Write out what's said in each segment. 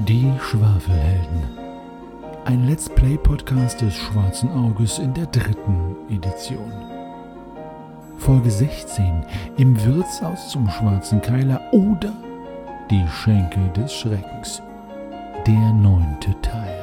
Die Schwafelhelden. Ein Let's Play-Podcast des Schwarzen Auges in der 3. Edition. Folge 16. Im Wirtshaus zum Schwarzen Keiler oder Die Schenke des Schreckens. Der 9. Teil.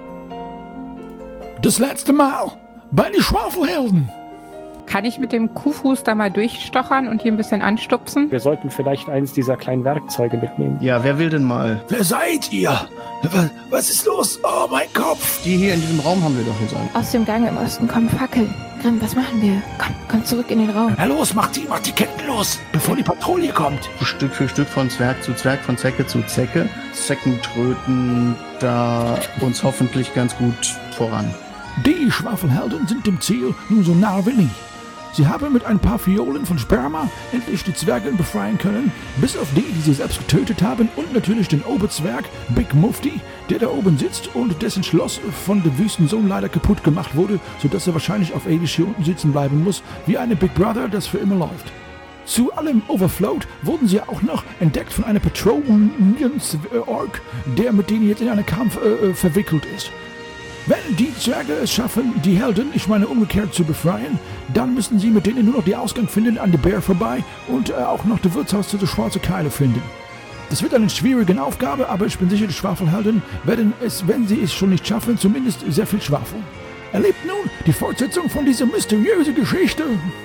Das letzte Mal bei die Schwafelhelden. Kann ich mit dem Kuhfuß da mal durchstochern und hier ein bisschen anstupsen? Wir sollten vielleicht eins dieser kleinen Werkzeuge mitnehmen. Ja, wer will denn mal? Wer seid ihr? Was ist los? Oh, mein Kopf! Die hier in diesem Raum haben wir doch gesagt. Aus dem Gang im Osten kommen Fackeln. Grimm, was machen wir? Komm zurück in den Raum. Na los, macht die Ketten los, bevor die Patrouille kommt. Stück für Stück von Zwerg zu Zwerg, von Zecke zu Zecke. Zecken tröten da uns hoffentlich ganz gut voran. Die Schwafelhelden sind dem Ziel nun so nah wie nie. Sie haben mit ein paar Fiolen von Sperma endlich die Zwerge befreien können, bis auf die sie selbst getötet haben und natürlich den Oberzwerg Big Mufti, der da oben sitzt und dessen Schloss von dem Wüstensohn leider kaputt gemacht wurde, sodass er wahrscheinlich auf ewig hier unten sitzen bleiben muss, wie eine Big Brother, das für immer läuft. Zu allem Overflowed wurden sie auch noch entdeckt von einer Patronians-Ork, der mit denen jetzt in einen Kampf verwickelt ist. Wenn die Zwerge es schaffen, die Helden, ich meine umgekehrt, zu befreien, dann müssen sie mit denen nur noch den Ausgang finden an der Bär vorbei und auch noch das Wirtshaus zu der Schwarzen Keile finden. Das wird eine schwierige Aufgabe, aber ich bin sicher, die Schwafelhelden werden es, wenn sie es schon nicht schaffen, zumindest sehr viel schwafeln. Erlebt nun die Fortsetzung von dieser mysteriösen Geschichte.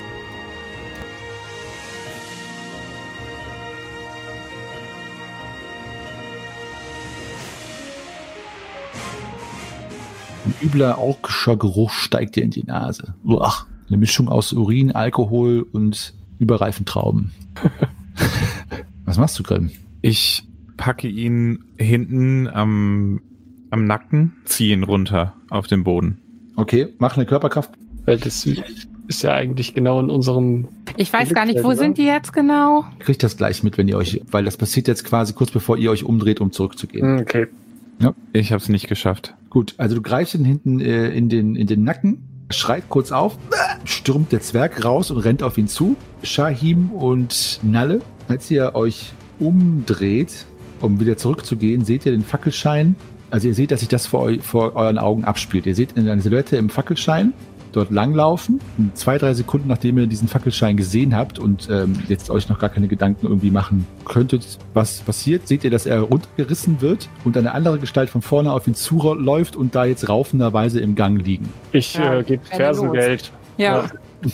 Ein übler orkischer Geruch steigt dir in die Nase. Uah, eine Mischung aus Urin, Alkohol und überreifen Trauben. Was machst du, Grimm? Ich packe ihn hinten am Nacken, ziehe ihn runter auf den Boden. Okay, mach eine Körperkraft. Weil das ist ja eigentlich genau in unserem... Ich weiß gar nicht, wo sind die jetzt genau? Kriegt das gleich mit, wenn ihr euch... Weil das passiert jetzt quasi kurz bevor ihr euch umdreht, um zurückzugehen. Okay. Ja. Ich habe es nicht geschafft. Gut, also du greifst ihn hinten in den Nacken, schreit kurz auf, stürmt der Zwerg raus und rennt auf ihn zu. Shahim und Nalle, als ihr euch umdreht, um wieder zurückzugehen, seht ihr den Fackelschein. Also ihr seht, dass sich das vor euren Augen abspielt. Ihr seht eine Silhouette im Fackelschein dort langlaufen. 2-3 Sekunden, nachdem ihr diesen Fackelschein gesehen habt und jetzt euch noch gar keine Gedanken irgendwie machen könntet, was passiert, seht ihr, dass er runtergerissen wird und eine andere Gestalt von vorne auf ihn zuläuft und da jetzt raufenderweise im Gang liegen. Ich gebe Fersengeld. Ja.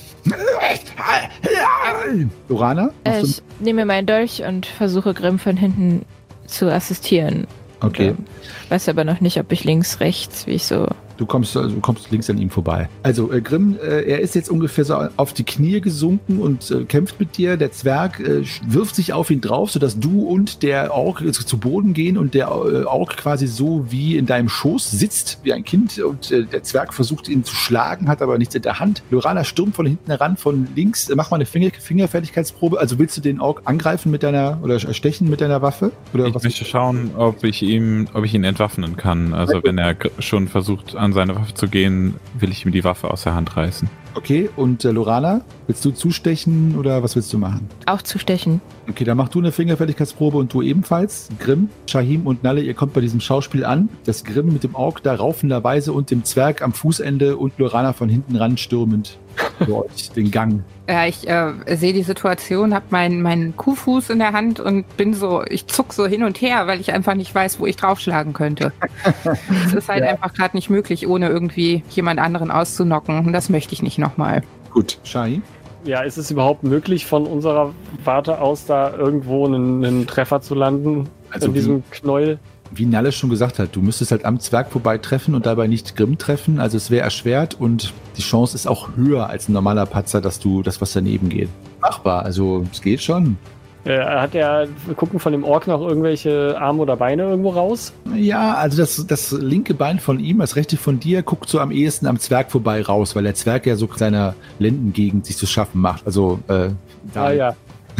Lorana? Ich nehme meinen Dolch und versuche Grimm von hinten zu assistieren. Okay. Weiß aber noch nicht, ob ich links, rechts, wie ich so... Du kommst links an ihm vorbei. Also Grimm, er ist jetzt ungefähr so auf die Knie gesunken und kämpft mit dir. Der Zwerg wirft sich auf ihn drauf, sodass du und der Ork zu Boden gehen und der Ork quasi so wie in deinem Schoß sitzt, wie ein Kind. Und der Zwerg versucht ihn zu schlagen, hat aber nichts in der Hand. Lorana stürmt von hinten heran, von links. Mach mal eine Fingerfertigkeitsprobe. Also willst du den Ork angreifen oder stechen mit deiner Waffe? Oder ich möchte schauen, ob ich ihn entwaffnen kann. Also wenn er schon versucht, an seine Waffe zu gehen, will ich ihm die Waffe aus der Hand reißen. Okay, und Lorana, willst du zustechen oder was willst du machen? Auch zustechen. Okay, dann mach du eine Fingerfertigkeitsprobe und du ebenfalls. Grimm, Shahim und Nalle, ihr kommt bei diesem Schauspiel an, dass Grimm mit dem Ork da raufenderweise und dem Zwerg am Fußende und Lorana von hinten ran stürmend durch den Gang. Ja, ich sehe die Situation, habe meinen Kuhfuß in der Hand und ich zuck so hin und her, weil ich einfach nicht weiß, wo ich draufschlagen könnte. Es ist halt einfach gerade nicht möglich, ohne irgendwie jemand anderen auszunocken. Und das möchte ich nicht nochmal. Gut, Shahim? Ja, ist es überhaupt möglich, von unserer Warte aus da irgendwo einen Treffer zu landen? Also in diesem Knäuel? Wie Nalle schon gesagt hat, du müsstest halt am Zwerg vorbei treffen und dabei nicht Grimm treffen. Also es wäre erschwert und die Chance ist auch höher als ein normaler Patzer, dass du das, was daneben geht. Machbar, also es geht schon. Hat er gucken von dem Ork noch irgendwelche Arme oder Beine irgendwo raus? Ja, also das linke Bein von ihm, das rechte von dir, guckt so am ehesten am Zwerg vorbei raus, weil der Zwerg ja so seiner Lendengegend sich zu schaffen macht. Also da. Ja.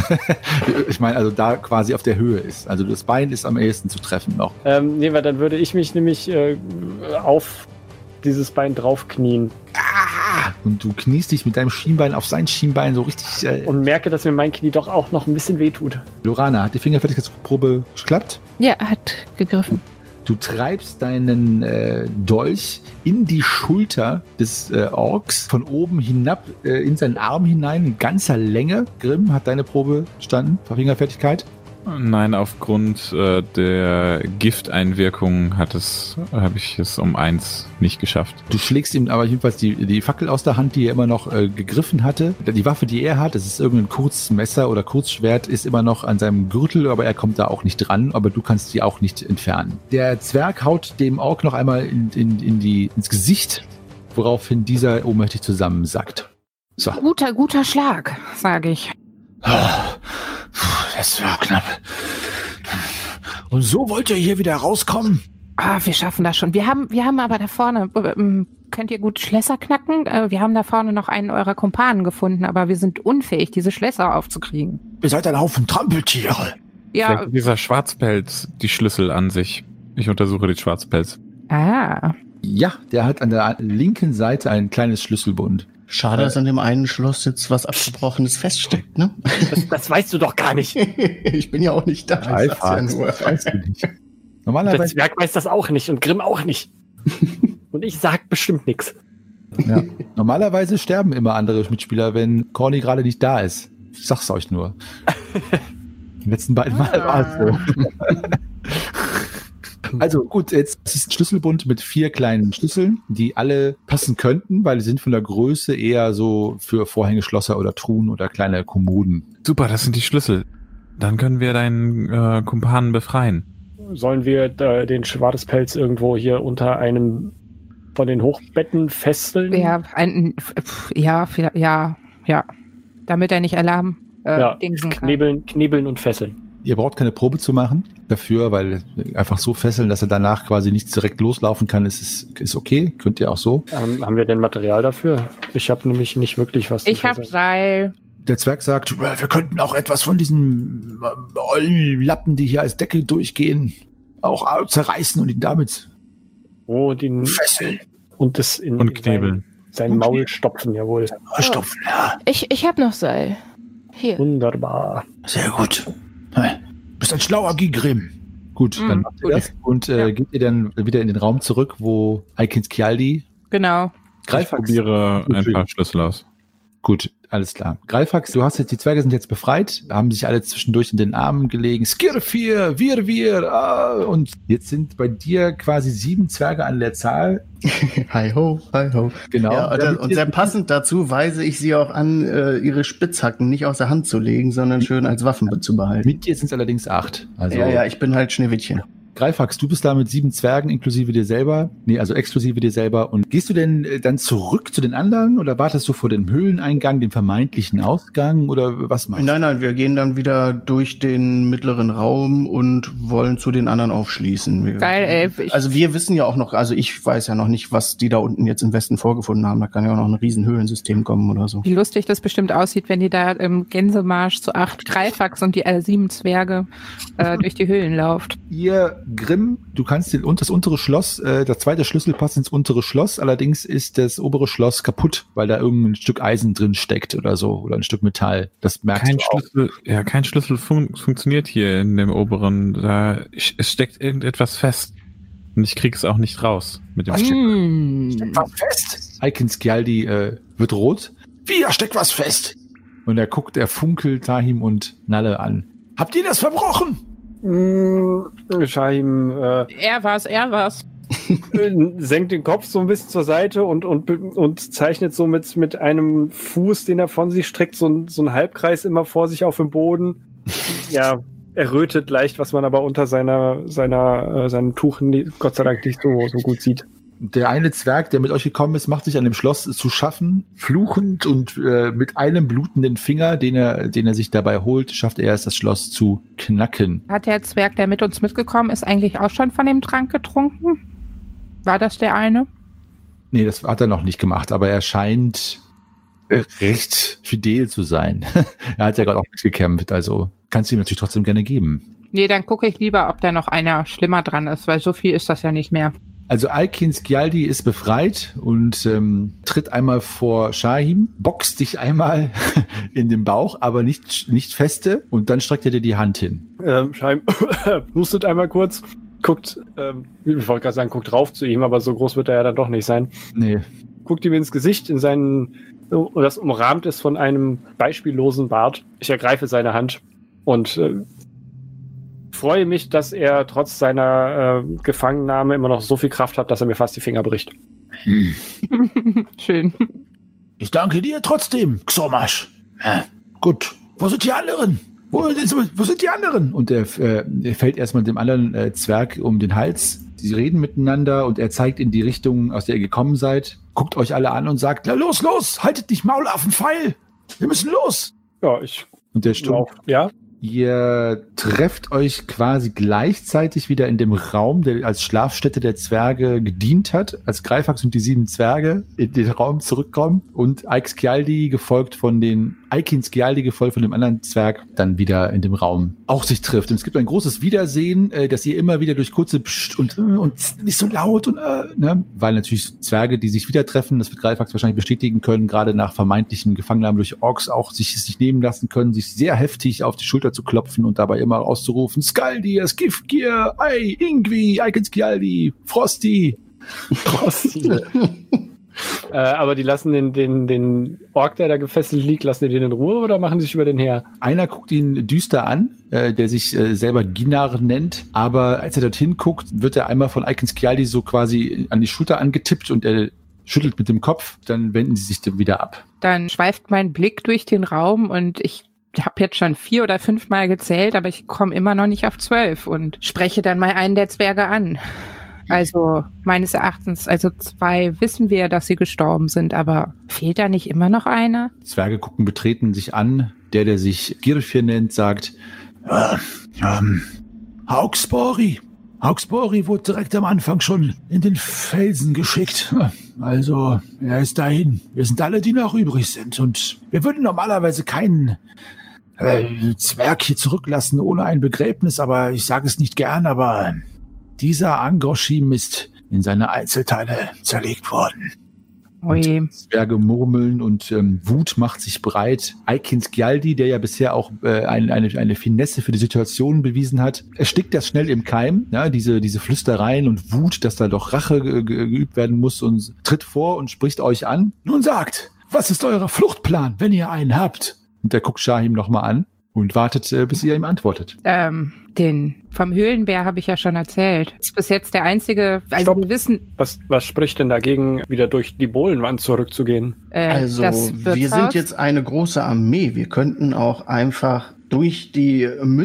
Ich meine, also da quasi auf der Höhe ist. Also das Bein ist am ehesten zu treffen noch. Nee, weil dann würde ich mich nämlich auf dieses Bein draufknien. Und du kniest dich mit deinem Schienbein auf sein Schienbein so richtig... und merke, dass mir mein Knie doch auch noch ein bisschen wehtut. Lorana, hat die Fingerfertigkeitsprobe geklappt? Ja, hat gegriffen. Du treibst deinen Dolch in die Schulter des Orks, von oben hinab in seinen Arm hinein, in ganzer Länge. Grimm, hat deine Probe bestanden? Fingerfertigkeit? Nein, aufgrund der Gifteinwirkung habe ich es um 1 nicht geschafft. Du schlägst ihm aber jedenfalls die Fackel aus der Hand, die er immer noch gegriffen hatte. Die Waffe, die er hat, das ist irgendein Kurzmesser oder Kurzschwert, ist immer noch an seinem Gürtel, aber er kommt da auch nicht dran, aber du kannst die auch nicht entfernen. Der Zwerg haut dem Ork noch einmal ins Gesicht, woraufhin dieser ohnmächtig zusammensackt. So. Guter Schlag, sage ich. Das war knapp. Und so wollt ihr hier wieder rauskommen? Wir schaffen das schon. Wir haben aber da vorne, könnt ihr gut Schlösser knacken? Wir haben da vorne noch einen eurer Kumpanen gefunden, aber wir sind unfähig, diese Schlösser aufzukriegen. Ihr seid ein Haufen Trampeltiere. Ja. Vielleicht hat dieser Schwarzpelz die Schlüssel an sich. Ich untersuche den Schwarzpelz. Ah. Ja, der hat an der linken Seite ein kleines Schlüsselbund. Schade, dass an dem einen Schloss jetzt was Abgebrochenes feststeckt, ne? Das weißt du doch gar nicht. Ich bin ja auch nicht da. Das weißt du nicht. Der Normalerweise, Zwerg weiß das auch nicht und Grimm auch nicht. Und ich sag bestimmt nichts. ja, normalerweise sterben immer andere Mitspieler, wenn Corny gerade nicht da ist. Ich sag's euch nur. Die letzten beiden Mal war es so. Also gut, jetzt ist ein Schlüsselbund mit 4 kleinen Schlüsseln, die alle passen könnten, weil die sind von der Größe eher so für Vorhängeschlosser oder Truhen oder kleine Kommoden. Super, das sind die Schlüssel. Dann können wir deinen Kumpanen befreien. Sollen wir den Schwarzpelz irgendwo hier unter einem von den Hochbetten fesseln? Ja. Damit er nicht Alarm dingsen kann. Knebeln und fesseln. Ihr braucht keine Probe zu machen dafür, weil einfach so fesseln, dass er danach quasi nicht direkt loslaufen kann, ist okay. Könnt ihr auch so. Haben wir denn Material dafür? Ich habe nämlich nicht wirklich was. Ich habe Seil. Der Zwerg sagt, wir könnten auch etwas von diesen Lappen, die hier als Deckel durchgehen, auch zerreißen und ihn damit fesseln. Und das in knebeln. Sein Maul stopfen, jawohl. Stopfen, ja. Ich habe noch Seil. Hier. Wunderbar. Sehr gut. Du bist ein schlauer Gigrim. Gut, dann macht ihr das und geht ihr dann wieder in den Raum zurück, wo Aikins Kialdi. Genau. Ich probiere ein paar Schlüssel aus. Gut, alles klar. Greifax, du hast jetzt, die Zwerge sind jetzt befreit, haben sich alle zwischendurch in den Armen gelegen. Skirfir, wir, und jetzt sind bei dir quasi 7 Zwerge an der Zahl. Hi ho, hi ho. Genau. Ja, und sehr passend dazu weise ich sie auch an, ihre Spitzhacken nicht aus der Hand zu legen, sondern schön als Waffen zu behalten. Mit dir sind es allerdings 8. Also Ja, ich bin halt Schneewittchen. Greifax, du bist da mit 7 Zwergen inklusive dir selber. Nee, also exklusive dir selber. Und gehst du denn dann zurück zu den anderen oder wartest du vor dem Höhleneingang, dem vermeintlichen Ausgang oder was meinst du? Nein, wir gehen dann wieder durch den mittleren Raum und wollen zu den anderen aufschließen. Geil, ey. Also wir wissen ja auch noch, also ich weiß ja noch nicht, was die da unten jetzt im Westen vorgefunden haben. Da kann ja auch noch ein riesen Höhlensystem kommen oder so. Wie lustig das bestimmt aussieht, wenn die da im Gänsemarsch zu 8 Greifax und die 7 Zwerge durch die Höhlen lauft. Ihr Grimm, du kannst das untere Schloss, der zweite Schlüssel passt ins untere Schloss, allerdings ist das obere Schloss kaputt, weil da irgendein Stück Eisen drin steckt oder so, oder ein Stück Metall. Das merkst du auch. Kein Schlüssel funktioniert hier in dem oberen. Es steckt irgendetwas fest. Und ich krieg's auch nicht raus mit dem Steckt was fest? Aikins Kialdi wird rot. Wie, da steckt was fest? Und er funkelt Tahim und Nalle an. Habt ihr das verbrochen? Shahim Er war's. senkt den Kopf so ein bisschen zur Seite und zeichnet so mit einem Fuß, den er von sich streckt, so einen Halbkreis immer vor sich auf dem Boden. Ja, er rötet leicht, was man aber unter seinem Tuch Gott sei Dank nicht so gut sieht. Der eine Zwerg, der mit euch gekommen ist, macht sich an dem Schloss zu schaffen, fluchend und mit einem blutenden Finger, den er sich dabei holt, schafft er es, das Schloss zu knacken. Hat der Zwerg, der mit uns mitgekommen ist, eigentlich auch schon von dem Trank getrunken? War das der eine? Nee, das hat er noch nicht gemacht, aber er scheint recht fidel zu sein. Er hat ja gerade auch mitgekämpft, also kannst du ihm natürlich trotzdem gerne geben. Nee, dann gucke ich lieber, ob da noch einer schlimmer dran ist, weil so viel ist das ja nicht mehr. Also Aikins Kialdi ist befreit und tritt einmal vor Shahim, boxt dich einmal in den Bauch, aber nicht feste, und dann streckt er dir die Hand hin. Shahim hustet einmal kurz guckt, ich wollte gerade sagen, guckt rauf zu ihm, aber so groß wird er ja dann doch nicht sein. Nee. Guckt ihm ins Gesicht, das umrahmt ist von einem beispiellosen Bart. Ich ergreife seine Hand und freue mich, dass er trotz seiner Gefangennahme immer noch so viel Kraft hat, dass er mir fast die Finger bricht. Schön. Ich danke dir trotzdem, Xomasch. Gut, wo sind die anderen? Wo sind die anderen? Und er fällt erstmal dem anderen Zwerg um den Hals. Sie reden miteinander und er zeigt in die Richtung, aus der ihr gekommen seid, guckt euch alle an und sagt, Na los, haltet nicht Maul auf den Pfeil. Wir müssen los. Ja, und der Sturm. Ja. Ihr trefft euch quasi gleichzeitig wieder in dem Raum, der als Schlafstätte der Zwerge gedient hat, als Greifax und die 7 Zwerge in den Raum zurückkommen und Aikins Skjaldi gefolgt von dem anderen Zwerg dann wieder in dem Raum auch sich trifft. Und es gibt ein großes Wiedersehen, dass ihr immer wieder durch kurze Psst und nicht so laut und weil natürlich Zwerge, die sich wieder treffen, das wird Greifax wahrscheinlich bestätigen können, gerade nach vermeintlichen Gefangennahmen durch Orks auch sich nehmen lassen können, sich sehr heftig auf die Schulter zu klopfen und dabei immer auszurufen, Skjaldi, Skifgir, Ei, Ingvi, Aikins Skjaldi, Frosty. Aber die lassen den Ork, der da gefesselt liegt, lassen die den in Ruhe oder machen die sich über den her? Einer guckt ihn düster an, der sich selber Ginar nennt, aber als er dorthin guckt, wird er einmal von Aikins Skjaldi so quasi an die Schulter angetippt und er schüttelt mit dem Kopf, dann wenden sie sich dann wieder ab. Dann schweift mein Blick durch den Raum und ich habe jetzt schon 4 oder 5 Mal gezählt, aber ich komme immer noch nicht auf 12 und spreche dann mal einen der Zwerge an. Also meines Erachtens, 2 wissen wir, dass sie gestorben sind, aber fehlt da nicht immer noch einer? Zwerge gucken betreten sich an. Der sich Girfir nennt, sagt, Hauksbori wurde direkt am Anfang schon in den Felsen geschickt. Also, er ist dahin. Wir sind alle, die noch übrig sind. Und wir würden normalerweise keinen Zwerg hier zurücklassen ohne ein Begräbnis, aber ich sage es nicht gern, aber dieser Angoshim ist in seine Einzelteile zerlegt worden. Oje. Zwerge murmeln und Wut macht sich breit. Aikins Skjaldi, der ja bisher auch eine Finesse für die Situation bewiesen hat, erstickt das schnell im Keim, ja, diese Flüstereien und Wut, dass da doch Rache geübt werden muss, und tritt vor und spricht euch an. Nun sagt, was ist euer Fluchtplan, wenn ihr einen habt? Und der guckt Shahim nochmal an und wartet, bis ihr ihm antwortet. Den vom Höhlenbär habe ich ja schon erzählt. Das ist bis jetzt der einzige, also wir wissen... Was spricht denn dagegen, wieder durch die Bohlenwand zurückzugehen? Wir sind jetzt eine große Armee. Wir könnten auch einfach durch die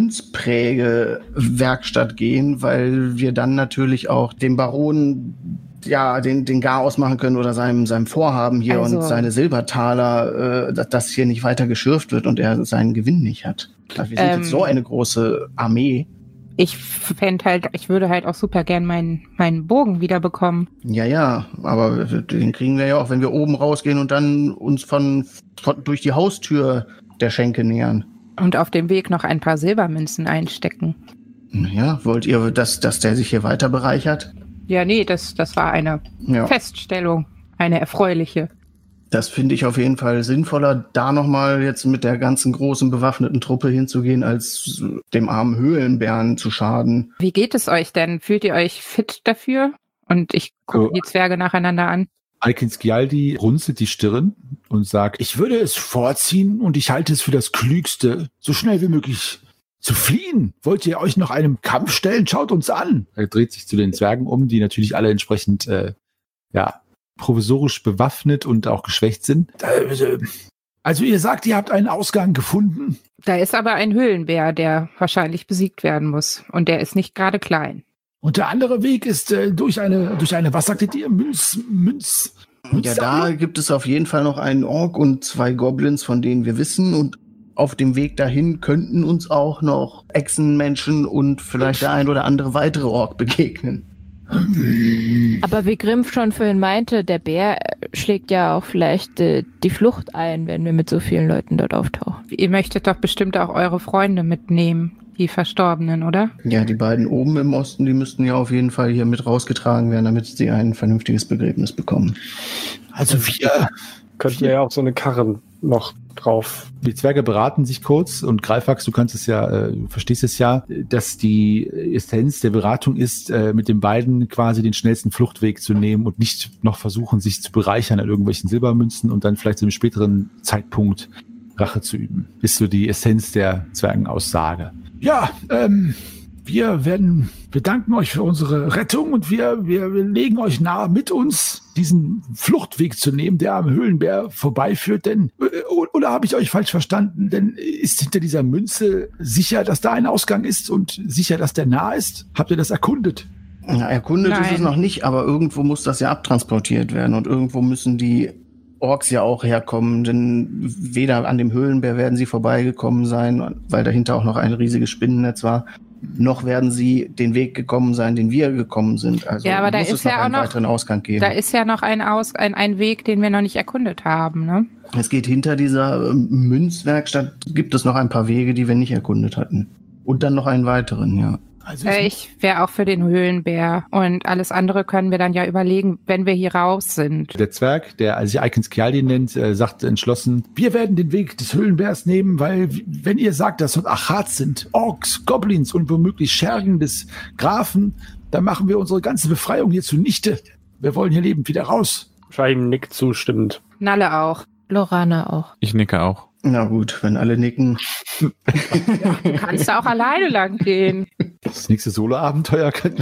Münzprägewerkstatt gehen, weil wir dann natürlich auch den Baron den Garaus machen können oder seinem Vorhaben hier und seine Silbertaler, dass hier nicht weiter geschürft wird und er seinen Gewinn nicht hat. Wir sind jetzt so eine große Armee. Ich würde halt auch super gern meinen Bogen wiederbekommen. Ja, aber den kriegen wir ja auch, wenn wir oben rausgehen und dann uns von durch die Haustür der Schenke nähern. Und auf dem Weg noch ein paar Silbermünzen einstecken. Ja, wollt ihr, dass der sich hier weiter bereichert? Ja, nee, das war eine Feststellung, eine erfreuliche. Das finde ich auf jeden Fall sinnvoller, da nochmal jetzt mit der ganzen großen bewaffneten Truppe hinzugehen, als dem armen Höhlenbären zu schaden. Wie geht es euch denn? Fühlt ihr euch fit dafür? Und ich gucke die Zwerge nacheinander an. Aikins Skjaldi runzelt die Stirn und sagt, ich würde es vorziehen und ich halte es für das Klügste, so schnell wie möglich zu fliehen. Wollt ihr euch noch einem Kampf stellen? Schaut uns an. Er dreht sich zu den Zwergen um, die natürlich alle entsprechend provisorisch bewaffnet und auch geschwächt sind. Also ihr sagt, ihr habt einen Ausgang gefunden? Da ist aber ein Höhlenbär, der wahrscheinlich besiegt werden muss. Und der ist nicht gerade klein. Und der andere Weg ist durch eine, was sagtet ihr? Münz? Ja, da gibt es auf jeden Fall noch einen Ork und 2 Goblins, von denen wir wissen. Und auf dem Weg dahin könnten uns auch noch Echsenmenschen und vielleicht der ein oder andere weitere Ork begegnen. Aber wie Grimm schon vorhin meinte, der Bär schlägt ja auch vielleicht die Flucht ein, wenn wir mit so vielen Leuten dort auftauchen. Ihr möchtet doch bestimmt auch eure Freunde mitnehmen, die Verstorbenen, oder? Ja, die beiden oben im Osten, die müssten ja auf jeden Fall hier mit rausgetragen werden, damit sie ein vernünftiges Begräbnis bekommen. Also wir könnten ja auch so eine Karren noch drauf. Die Zwerge beraten sich kurz und Greifax, du kannst es ja, du verstehst es ja, dass die Essenz der Beratung ist, mit den beiden quasi den schnellsten Fluchtweg zu nehmen und nicht noch versuchen, sich zu bereichern an irgendwelchen Silbermünzen und dann vielleicht zu einem späteren Zeitpunkt Rache zu üben. Ist so die Essenz der Zwergenaussage. Ja, wir danken euch für unsere Rettung und wir legen euch nahe, mit uns diesen Fluchtweg zu nehmen, der am Höhlenbär vorbeiführt. Denn, oder habe ich euch falsch verstanden? Denn ist hinter dieser Münze sicher, dass da ein Ausgang ist und sicher, dass der nah ist? Habt ihr das erkundet? Ja, erkundet ist es noch nicht, aber irgendwo muss das ja abtransportiert werden und irgendwo müssen die Orks ja auch herkommen, denn weder an dem Höhlenbär werden sie vorbeigekommen sein, weil dahinter auch noch ein riesiges Spinnennetz war, noch werden sie den Weg gekommen sein, den wir gekommen sind. Also ja, aber da muss es noch einen weiteren Ausgang geben. Da ist ja noch ein Weg, den wir noch nicht erkundet haben, ne? Es geht hinter dieser Münzwerkstatt, gibt es noch ein paar Wege, die wir nicht erkundet hatten. Und dann noch einen weiteren, ja. Also ich wäre auch für den Höhlenbär und alles andere können wir dann ja überlegen, wenn wir hier raus sind. Der Zwerg, der sich Icons Kialdi nennt, sagt entschlossen, wir werden den Weg des Höhlenbärs nehmen, weil wenn ihr sagt, dass dort Achats sind, Orks, Goblins und womöglich Schergen des Grafen, dann machen wir unsere ganze Befreiung hier zunichte. Wir wollen hier lebend wieder raus. Scheim nickt zustimmend. Nalle auch. Lorana auch. Ich nicke auch. Na gut, wenn alle nicken. Du kannst da auch alleine lang gehen. Das nächste Solo-Abenteuer könnten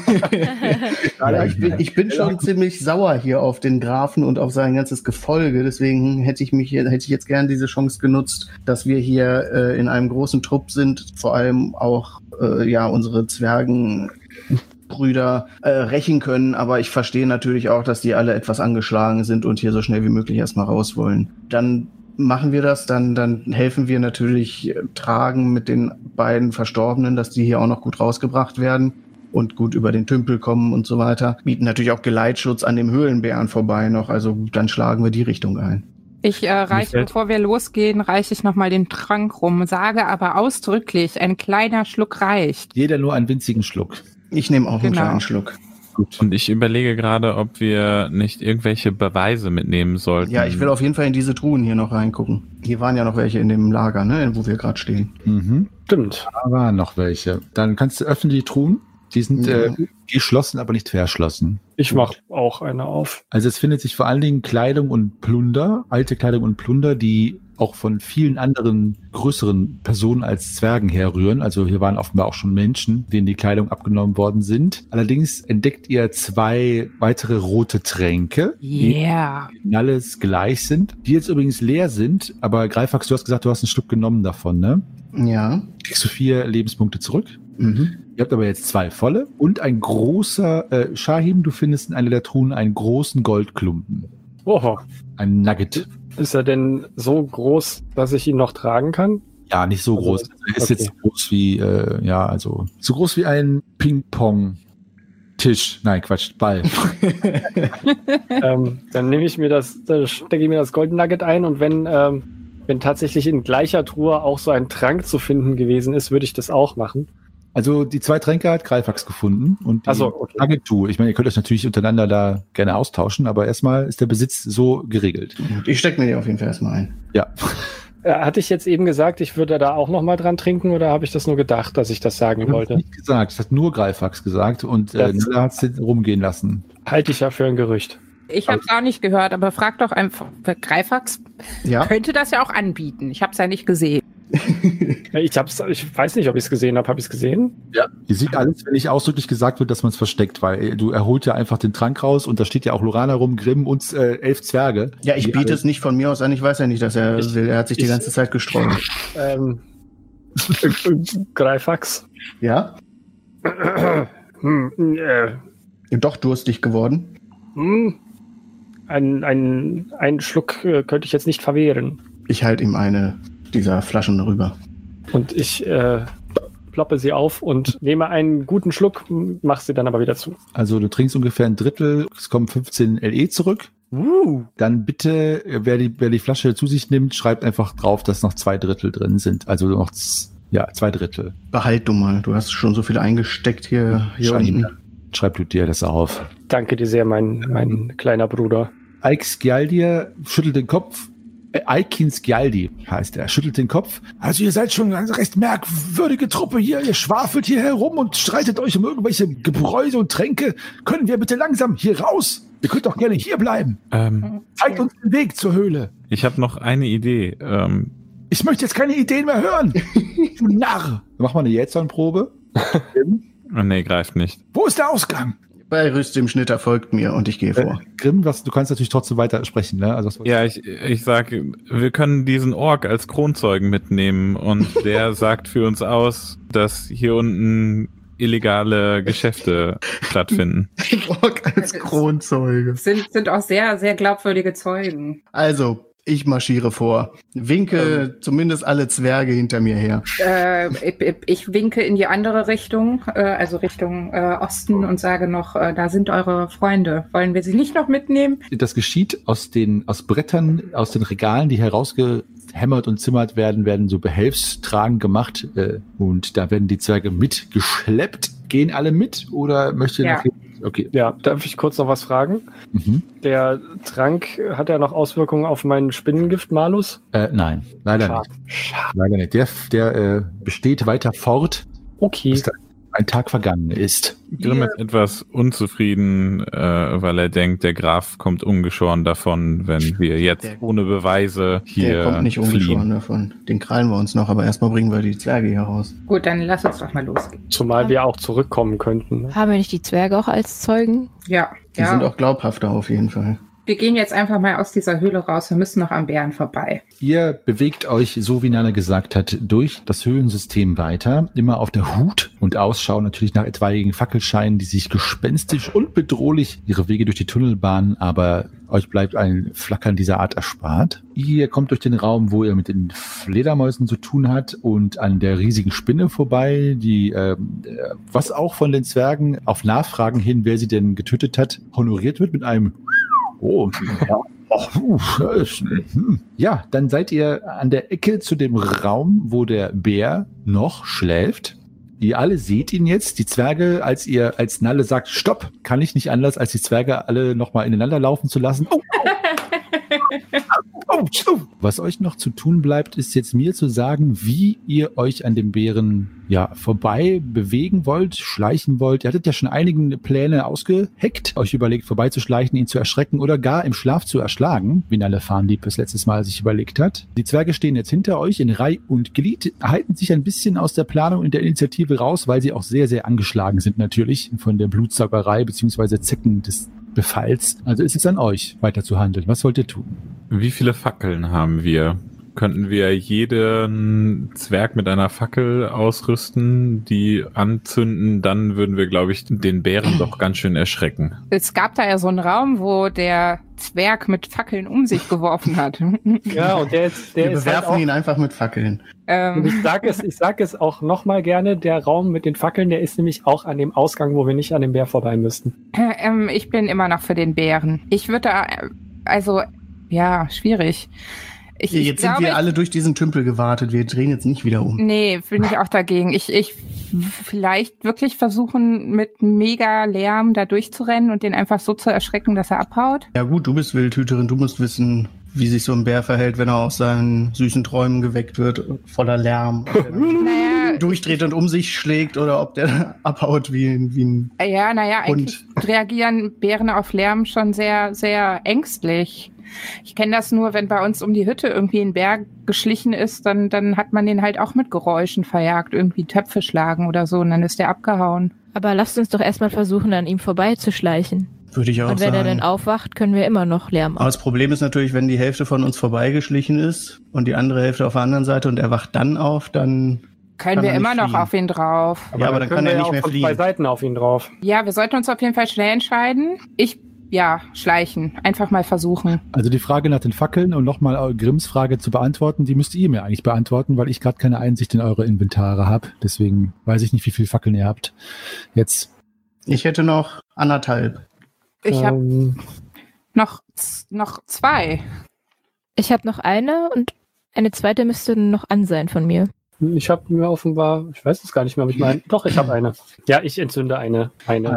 wir. Ich bin schon ziemlich sauer hier auf den Grafen und auf sein ganzes Gefolge. Deswegen hätte ich jetzt gern diese Chance genutzt, dass wir hier in einem großen Trupp sind. Vor allem auch unsere Zwergenbrüder rächen können. Aber ich verstehe natürlich auch, dass die alle etwas angeschlagen sind und hier so schnell wie möglich erstmal raus wollen. Dann machen wir das, dann helfen wir natürlich tragen mit den beiden Verstorbenen, dass die hier auch noch gut rausgebracht werden und gut über den Tümpel kommen und so weiter. Bieten natürlich auch Geleitschutz an dem Höhlenbären vorbei noch, also dann schlagen wir die Richtung ein. Ich bevor wir losgehen, reiche ich nochmal den Trank rum, sage aber ausdrücklich, ein kleiner Schluck reicht. Jeder nur einen winzigen Schluck. Ich nehme auch einen kleinen Schluck. Gut. Und ich überlege gerade, ob wir nicht irgendwelche Beweise mitnehmen sollten. Ja, ich will auf jeden Fall in diese Truhen hier noch reingucken. Hier waren ja noch welche in dem Lager, ne, wo wir gerade stehen. Mhm. Stimmt. Da waren noch welche. Dann kannst du öffnen die Truhen. Die sind geschlossen, aber nicht verschlossen. Ich mache auch eine auf. Also es findet sich vor allen Dingen Kleidung und Plunder, alte Kleidung und Plunder, die auch von vielen anderen größeren Personen als Zwergen herrühren. Also hier waren offenbar auch schon Menschen, denen die Kleidung abgenommen worden sind. Allerdings entdeckt ihr 2 weitere rote Tränke, die alles gleich sind, die jetzt übrigens leer sind. Aber Greifax, du hast gesagt, du hast einen Schluck genommen davon, ne? Ja. Kriegst du 4 Lebenspunkte zurück. Mhm. Ihr habt aber jetzt 2 volle und ein großer, Shahim, du findest in einer der Truhen einen großen Goldklumpen. Oho. Ein Nugget. Ist er denn so groß, dass ich ihn noch tragen kann? Ja, nicht so groß. Er ist jetzt so groß wie, so groß wie ein Ping-Pong-Tisch. Nein, Quatsch, Ball. Dann nehme ich mir da stecke ich mir das Golden Nugget ein und wenn tatsächlich in gleicher Truhe auch so ein Trank zu finden gewesen ist, würde ich das auch machen. Also die 2 Tränke hat Greifax gefunden und die okay. Agentur. Ich meine, ihr könnt euch natürlich untereinander da gerne austauschen, aber erstmal ist der Besitz so geregelt. Ich stecke mir die auf jeden Fall erstmal ein. Ja. Hatte ich jetzt eben gesagt, ich würde da auch noch mal dran trinken oder habe ich das nur gedacht, dass ich das sagen wollte? Nicht gesagt, das hat nur Greifax gesagt und Nilla hat es rumgehen lassen. Halte ich ja für ein Gerücht. Ich habe es auch nicht gehört, aber frag doch einfach, Greifax könnte das ja auch anbieten. Ich habe es ja nicht gesehen. Ich weiß nicht, ob ich es gesehen habe. Habe ich es gesehen? Ja. Ihr seht alles, wenn nicht ausdrücklich gesagt wird, dass man es versteckt, weil er holt ja einfach den Trank raus und da steht ja auch Lorana rum, Grimm und 11 Zwerge. Ja, ich biete es nicht von mir aus an. Ich weiß ja nicht, dass er will. Er hat sich die ganze Zeit gesträubt. Greifax. Ja? Doch durstig geworden. Einen Schluck könnte ich jetzt nicht verwehren. Ich halte ihm eine dieser Flaschen rüber. Und ich ploppe sie auf und nehme einen guten Schluck, mache sie dann aber wieder zu. Also du trinkst ungefähr ein Drittel, es kommen 15 LE zurück. Dann bitte, wer die Flasche zu sich nimmt, schreibt einfach drauf, dass noch 2 Drittel drin sind. Also noch 2 Drittel. Behalt du mal, du hast schon so viel eingesteckt hier unten. Schreib du dir das auf. Danke dir sehr, mein kleiner Bruder. Ix Gialdir schüttelt den Kopf. Aikin Skjaldi heißt er, schüttelt den Kopf. Also ihr seid schon eine recht merkwürdige Truppe hier. Ihr schwafelt hier herum und streitet euch um irgendwelche Gebräuse und Tränke. Können wir bitte langsam hier raus? Ihr könnt doch gerne hier bleiben. Zeigt uns den Weg zur Höhle. Ich habe noch eine Idee. Ich möchte jetzt keine Ideen mehr hören. Du Narr. Mach mal eine Jetson-Probe. Nee, greift nicht. Wo ist der Ausgang? Bei Rüst im Schnitter folgt mir und ich gehe vor. Grimm, du kannst natürlich trotzdem weiter sprechen, ne? Also, ja, ich sage, wir können diesen Ork als Kronzeugen mitnehmen und der sagt für uns aus, dass hier unten illegale Geschäfte stattfinden. Ork als Kronzeuge. Sind auch sehr, sehr glaubwürdige Zeugen. Also, ich marschiere vor. Winke zumindest alle Zwerge hinter mir her. Ich winke in die andere Richtung, also Richtung Osten und sage noch, da sind eure Freunde. Wollen wir sie nicht noch mitnehmen? Das geschieht aus Brettern, aus den Regalen, die herausgehämmert und zimmert werden so behelfstragend gemacht. Und da werden die Zwerge mitgeschleppt. Gehen alle mit oder möchte ja. Okay. Ja, darf ich kurz noch was fragen? Mhm. Der Trank, hat er noch Auswirkungen auf meinen Spinnengift, Malus? Nein, leider nicht. Leider nicht. Der besteht weiter fort, bis ein Tag vergangen ist. Grimm ist etwas unzufrieden, weil er denkt, der Graf kommt ungeschoren davon, wenn wir jetzt ohne Beweise hier Der kommt nicht ungeschoren fliehen. davon. Den krallen wir uns noch, aber erstmal bringen wir die Zwerge hier raus. Gut, dann lass uns doch mal losgehen. Zumal wir auch zurückkommen könnten. Ne? Haben wir nicht die Zwerge auch als Zeugen? Ja. Die sind auch glaubhafter auf jeden Fall. Wir gehen jetzt einfach mal aus dieser Höhle raus. Wir müssen noch am Bären vorbei. Ihr bewegt euch, so wie Nana gesagt hat, durch das Höhlensystem weiter. Immer auf der Hut und Ausschau natürlich nach etwaigen Fackelscheinen, die sich gespenstisch und bedrohlich ihre Wege durch die Tunnel bahnen, aber euch bleibt ein Flackern dieser Art erspart. Ihr kommt durch den Raum, wo ihr mit den Fledermäusen zu tun habt und an der riesigen Spinne vorbei, die, was auch von den Zwergen auf Nachfragen hin, wer sie denn getötet hat, honoriert wird mit einem ja, dann seid ihr an der Ecke zu dem Raum, wo der Bär noch schläft. Ihr alle seht ihn jetzt. Die Zwerge, als Nalle sagt, stopp, kann ich nicht anders, als die Zwerge alle nochmal ineinander laufen zu lassen. Was euch noch zu tun bleibt, ist jetzt mir zu sagen, wie ihr euch an dem Bären vorbei bewegen wollt, schleichen wollt. Ihr hattet ja schon einige Pläne ausgeheckt, euch überlegt, vorbeizuschleichen, ihn zu erschrecken oder gar im Schlaf zu erschlagen, wie Nalle Farndieb das letztes Mal sich überlegt hat. Die Zwerge stehen jetzt hinter euch in Reih und Glied, halten sich ein bisschen aus der Planung und der Initiative raus, weil sie auch sehr, sehr angeschlagen sind natürlich von der Blutsaugerei bzw. Zecken des Befalls. Also ist es an euch, weiter zu handeln. Was wollt ihr tun? Wie viele Fackeln haben wir? Könnten wir jeden Zwerg mit einer Fackel ausrüsten, die anzünden? Dann würden wir, glaube ich, den Bären doch ganz schön erschrecken. Es gab da ja so einen Raum, wo der Zwerg mit Fackeln um sich geworfen hat. Ja, und der Wir ist bewerfen halt auch, ihn einfach mit Fackeln. und ich sag es auch nochmal gerne, der Raum mit den Fackeln, der ist nämlich auch an dem Ausgang, wo wir nicht an dem Bär vorbei müssten. Ich bin immer noch für den Bären. Ich würde schwierig. Jetzt sind wir alle durch diesen Tümpel gewartet. Wir drehen jetzt nicht wieder um. Nee, bin ich auch dagegen. Ich vielleicht wirklich versuchen, mit mega Lärm da durchzurennen und den einfach so zu erschrecken, dass er abhaut. Ja gut, du bist Wildhüterin. Du musst wissen, wie sich so ein Bär verhält, wenn er aus seinen süßen Träumen geweckt wird, voller Lärm. Durchdreht und um sich schlägt oder ob der abhaut wie ein eigentlich reagieren Bären auf Lärm schon sehr, sehr ängstlich. Ich kenne das nur, wenn bei uns um die Hütte irgendwie ein Bär geschlichen ist, dann hat man den halt auch mit Geräuschen verjagt, irgendwie Töpfe schlagen oder so und dann ist der abgehauen. Aber lasst uns doch erstmal versuchen, an ihm vorbeizuschleichen. Würde ich auch sagen. Und wenn er dann aufwacht, können wir immer noch Lärm machen. Aber das Problem ist natürlich, wenn die Hälfte von uns vorbeigeschlichen ist und die andere Hälfte auf der anderen Seite und er wacht dann auf, dann können wir immer noch auf ihn drauf. Aber dann kann er nicht mehr fliehen. Von 2 Seiten auf ihn drauf. Ja, wir sollten uns auf jeden Fall schnell entscheiden. Schleichen. Einfach mal versuchen. Also die Frage nach den Fackeln und nochmal Grimms Frage zu beantworten, die müsst ihr mir eigentlich beantworten, weil ich gerade keine Einsicht in eure Inventare habe. Deswegen weiß ich nicht, wie viele Fackeln ihr habt. Jetzt. Ich hätte noch 1,5. Ich habe noch 2. Ich habe noch eine und eine zweite müsste noch an sein von mir. Ich habe mir offenbar, ich weiß es gar nicht mehr, ob ich meine. Doch, ich habe eine. Ja, ich entzünde meine.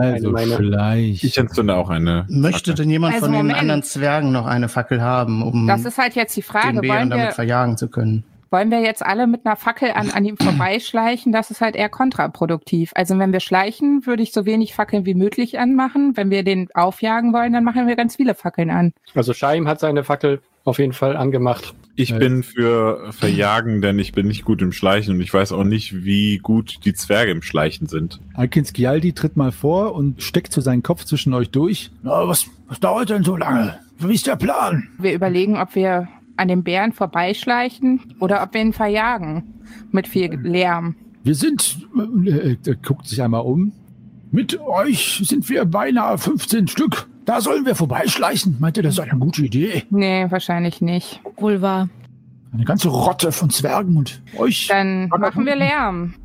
Ich entzünde auch eine. Möchte denn jemand von den anderen Zwergen noch eine Fackel haben, um das ist halt jetzt die Frage, den Bären damit verjagen zu können? Wollen wir jetzt alle mit einer Fackel an ihm vorbeischleichen? Das ist halt eher kontraproduktiv. Also wenn wir schleichen, würde ich so wenig Fackeln wie möglich anmachen. Wenn wir den aufjagen wollen, dann machen wir ganz viele Fackeln an. Also Shaim hat seine Fackel auf jeden Fall angemacht. Ich bin für Verjagen, denn ich bin nicht gut im Schleichen und ich weiß auch nicht, wie gut die Zwerge im Schleichen sind. Alkin Skialdi tritt mal vor und steckt so seinen Kopf zwischen euch durch. Na, was dauert denn so lange? Wie ist der Plan? Wir überlegen, ob wir an dem Bären vorbeischleichen oder ob wir ihn verjagen mit viel Lärm. Wir sind, Guckt sich einmal um. mit euch sind wir beinahe 15 Stück. Da sollen wir vorbeischleichen. Meint ihr, das ist eine gute Idee? Nee, wahrscheinlich nicht. Wohl wahr. Eine ganze Rotte von Zwergen und euch. Dann machen wir Lärm.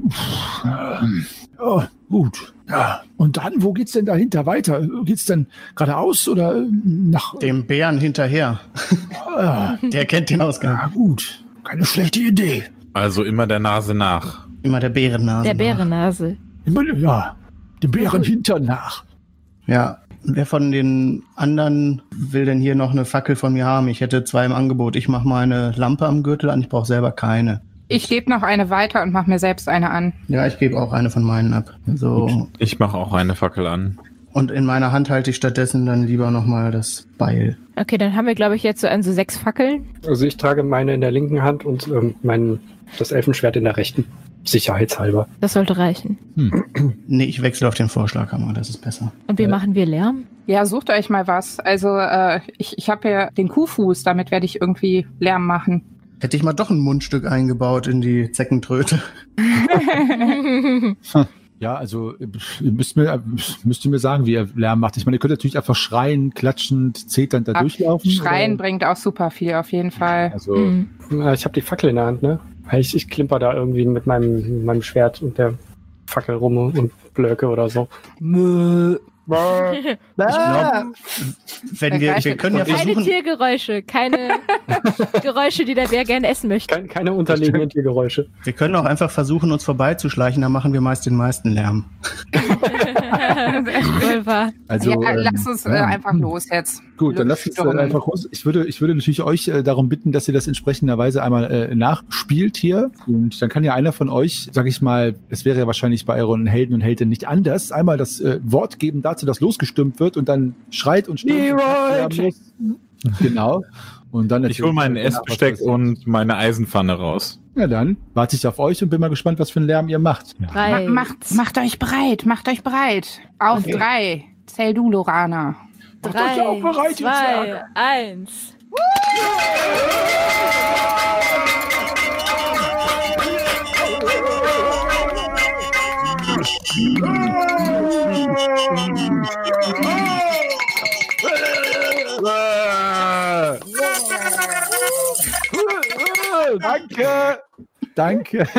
Ja, gut. Ja. Und dann, wo geht's denn dahinter weiter? Geht's denn geradeaus oder nach dem Bären hinterher? Der kennt den Ausgang. Ja, gut. Keine schlechte Idee. Also immer der Nase nach. Immer der Bärennase. Der Bärennase. Immer, ja, dem Bären hinter nach. Ja. Wer von den anderen will denn hier noch eine Fackel von mir haben? Ich hätte 2 im Angebot. Ich mache mal eine Lampe am Gürtel an. Ich brauche selber keine. Ich gebe noch eine weiter und mache mir selbst eine an. Ja, ich gebe auch eine von meinen ab. So. Ich mache auch eine Fackel an. Und in meiner Hand halte ich stattdessen dann lieber nochmal das Beil. Okay, dann haben wir, glaube ich, jetzt so 6 Fackeln. Also ich trage meine in der linken Hand und das Elfenschwert in der rechten. Sicherheitshalber. Das sollte reichen. Nee, ich wechsle auf den Vorschlaghammer, das ist besser. Und wie machen wir Lärm? Ja, sucht euch mal was. Also ich habe ja den Kuhfuß, damit werde ich irgendwie Lärm machen. Hätte ich mal doch ein Mundstück eingebaut in die Zeckentröte. Ja, also müsst ihr mir sagen, wie ihr Lärm macht. Ich meine, ihr könnt natürlich einfach schreien, klatschend, zeternd da durchlaufen. Schreien bringt auch super viel, auf jeden Fall. Also, Ich habe die Fackel in der Hand, ne? Ich klimper da irgendwie mit meinem Schwert und der Fackel rum und blöke oder so. Ich glaube, wir können ja versuchen... Keine Tiergeräusche, keine Geräusche, die der Bär gerne essen möchte. Keine unterlegenen Tiergeräusche. Wir können auch einfach versuchen, uns vorbeizuschleichen, dann machen wir meist den meisten Lärm. Wohl wahr. Also, ja, lass uns einfach los jetzt. Gut, dann lasst uns einfach los. Ich würde natürlich euch darum bitten, dass ihr das entsprechenderweise einmal nachspielt hier. Und dann kann ja einer von euch, sag ich mal, es wäre ja wahrscheinlich bei euren Helden und Heldinnen nicht anders, einmal das Wort geben dazu, dass losgestimmt wird und dann schreit und stimmt. Genau. Und dann ich hole meinen Essbesteck und meine Eisenpfanne raus. Ja, dann warte ich auf euch und bin mal gespannt, was für einen Lärm ihr macht. Ja. Macht euch bereit. Auf 3. Zähl du, Lorana. 3, Macht euch auch bereit, 2, 1. Danke.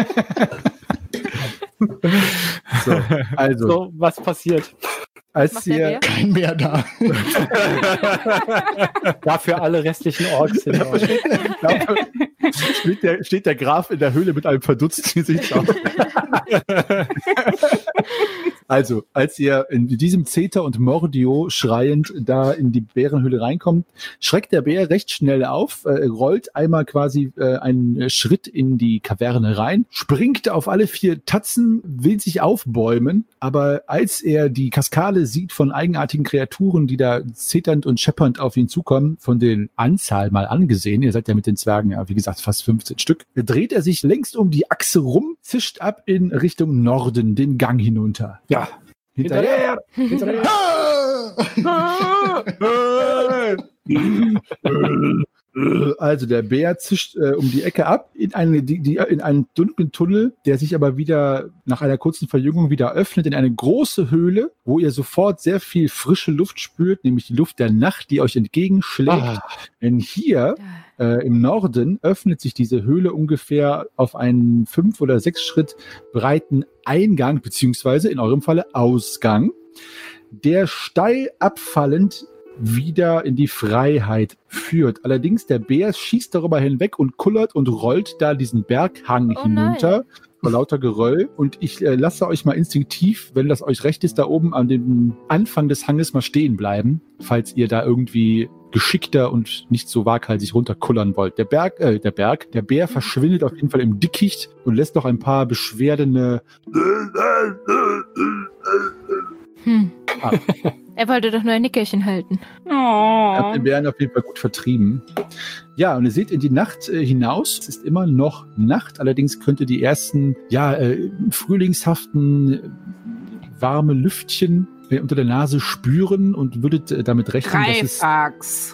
So, was passiert? Als ihr Kein Bär da. Dafür alle restlichen Orks sind. steht der Graf in der Höhle mit einem verdutzten Gesicht auf. Also, als ihr in diesem Zeter und Mordio schreiend da in die Bärenhöhle reinkommt, schreckt der Bär recht schnell auf, rollt einmal quasi einen Schritt in die Kaverne rein, springt auf alle 4 Tatzen, will sich aufbäumen, aber als er die Kaskade sieht von eigenartigen Kreaturen, die da zeternd und scheppernd auf ihn zukommen, von den Anzahl mal angesehen, ihr seid ja mit den Zwergen, ja wie gesagt, fast 15 Stück, dreht er sich längst um die Achse rum, zischt ab in Richtung Norden, den Gang hinunter. Ja. Hinterher! Also der Bär zischt um die Ecke ab in einen dunklen Tunnel, der sich aber wieder nach einer kurzen Verjüngung wieder öffnet in eine große Höhle, wo ihr sofort sehr viel frische Luft spürt, nämlich die Luft der Nacht, die euch entgegenschlägt. Denn hier im Norden öffnet sich diese Höhle ungefähr auf einen 5 oder 6 Schritt breiten Eingang, beziehungsweise in eurem Falle Ausgang, der steil abfallend wieder in die Freiheit führt. Allerdings der Bär schießt darüber hinweg und kullert und rollt da diesen Berghang hinunter. Vor lauter Geröll. Und ich lasse euch mal instinktiv, wenn das euch recht ist, da oben an dem Anfang des Hanges mal stehen bleiben, falls ihr da irgendwie geschickter und nicht so waghalsig runterkullern wollt. Der Bär verschwindet auf jeden Fall im Dickicht und lässt noch ein paar beschwerdende ab. Er wollte doch nur ein Nickerchen halten. Hat den Bären auf jeden Fall gut vertrieben. Ja, und ihr seht in die Nacht hinaus. Es ist immer noch Nacht. Allerdings könnt ihr die ersten, frühlingshaften, warme Lüftchen unter der Nase spüren und würdet damit rechnen, Greifax.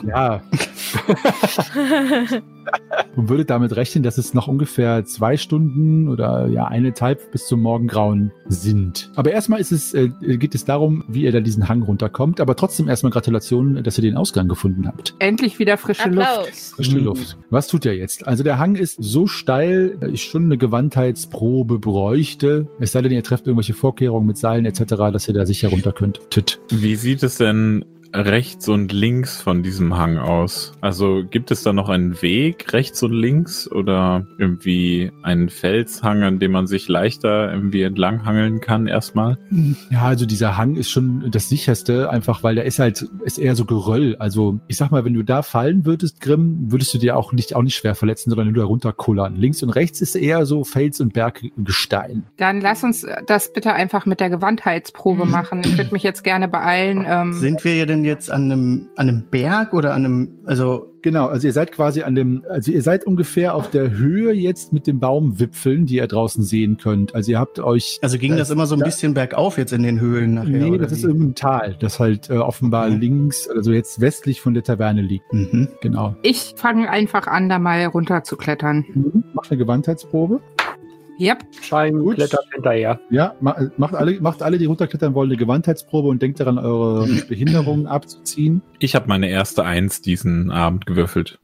Und würdet damit rechnen, dass es noch ungefähr 2 Stunden oder 1,5 bis zum Morgengrauen sind. Aber erstmal geht es darum, wie ihr da diesen Hang runterkommt. Aber trotzdem erstmal Gratulationen, dass ihr den Ausgang gefunden habt. Endlich wieder frische Luft. Frische Luft. Was tut ihr jetzt? Also der Hang ist so steil, dass ich schon eine Gewandtheitsprobe bräuchte. Es sei denn, ihr trefft irgendwelche Vorkehrungen mit Seilen etc., dass ihr da sicher runter könntet. Wie sieht es denn rechts und links von diesem Hang aus? Also gibt es da noch einen Weg rechts und links oder irgendwie einen Felshang, an dem man sich leichter irgendwie entlanghangeln kann erstmal? Ja, also dieser Hang ist schon das sicherste, einfach weil der ist eher so Geröll. Also ich sag mal, wenn du da fallen würdest, Grimm, würdest du dir auch nicht schwer verletzen, sondern nur da runterkullern. Links und rechts ist eher so Fels- und Berggestein. Dann lass uns das bitte einfach mit der Gewandtheitsprobe machen. Ich würde mich jetzt gerne beeilen. Sind wir ja denn jetzt an einem Berg oder an einem, also... Genau, also ihr seid quasi ihr seid ungefähr auf der Höhe jetzt mit den Baumwipfeln, die ihr draußen sehen könnt. Also ihr habt euch... Also ging das immer so ein bisschen bergauf jetzt in den Höhlen nachher? Nee, das ist irgendein Tal, das halt offenbar links, also jetzt westlich von der Taverne liegt. Mhm. Genau. Ich fange einfach an, da mal runter zu klettern. Macht eine Gewandtheitsprobe. Yep. Schein klettert hinterher. Ja, macht alle, die runterklettern wollen, eine Gewandtheitsprobe und denkt daran, eure Behinderungen abzuziehen. Ich habe meine erste 1 diesen Abend gewürfelt.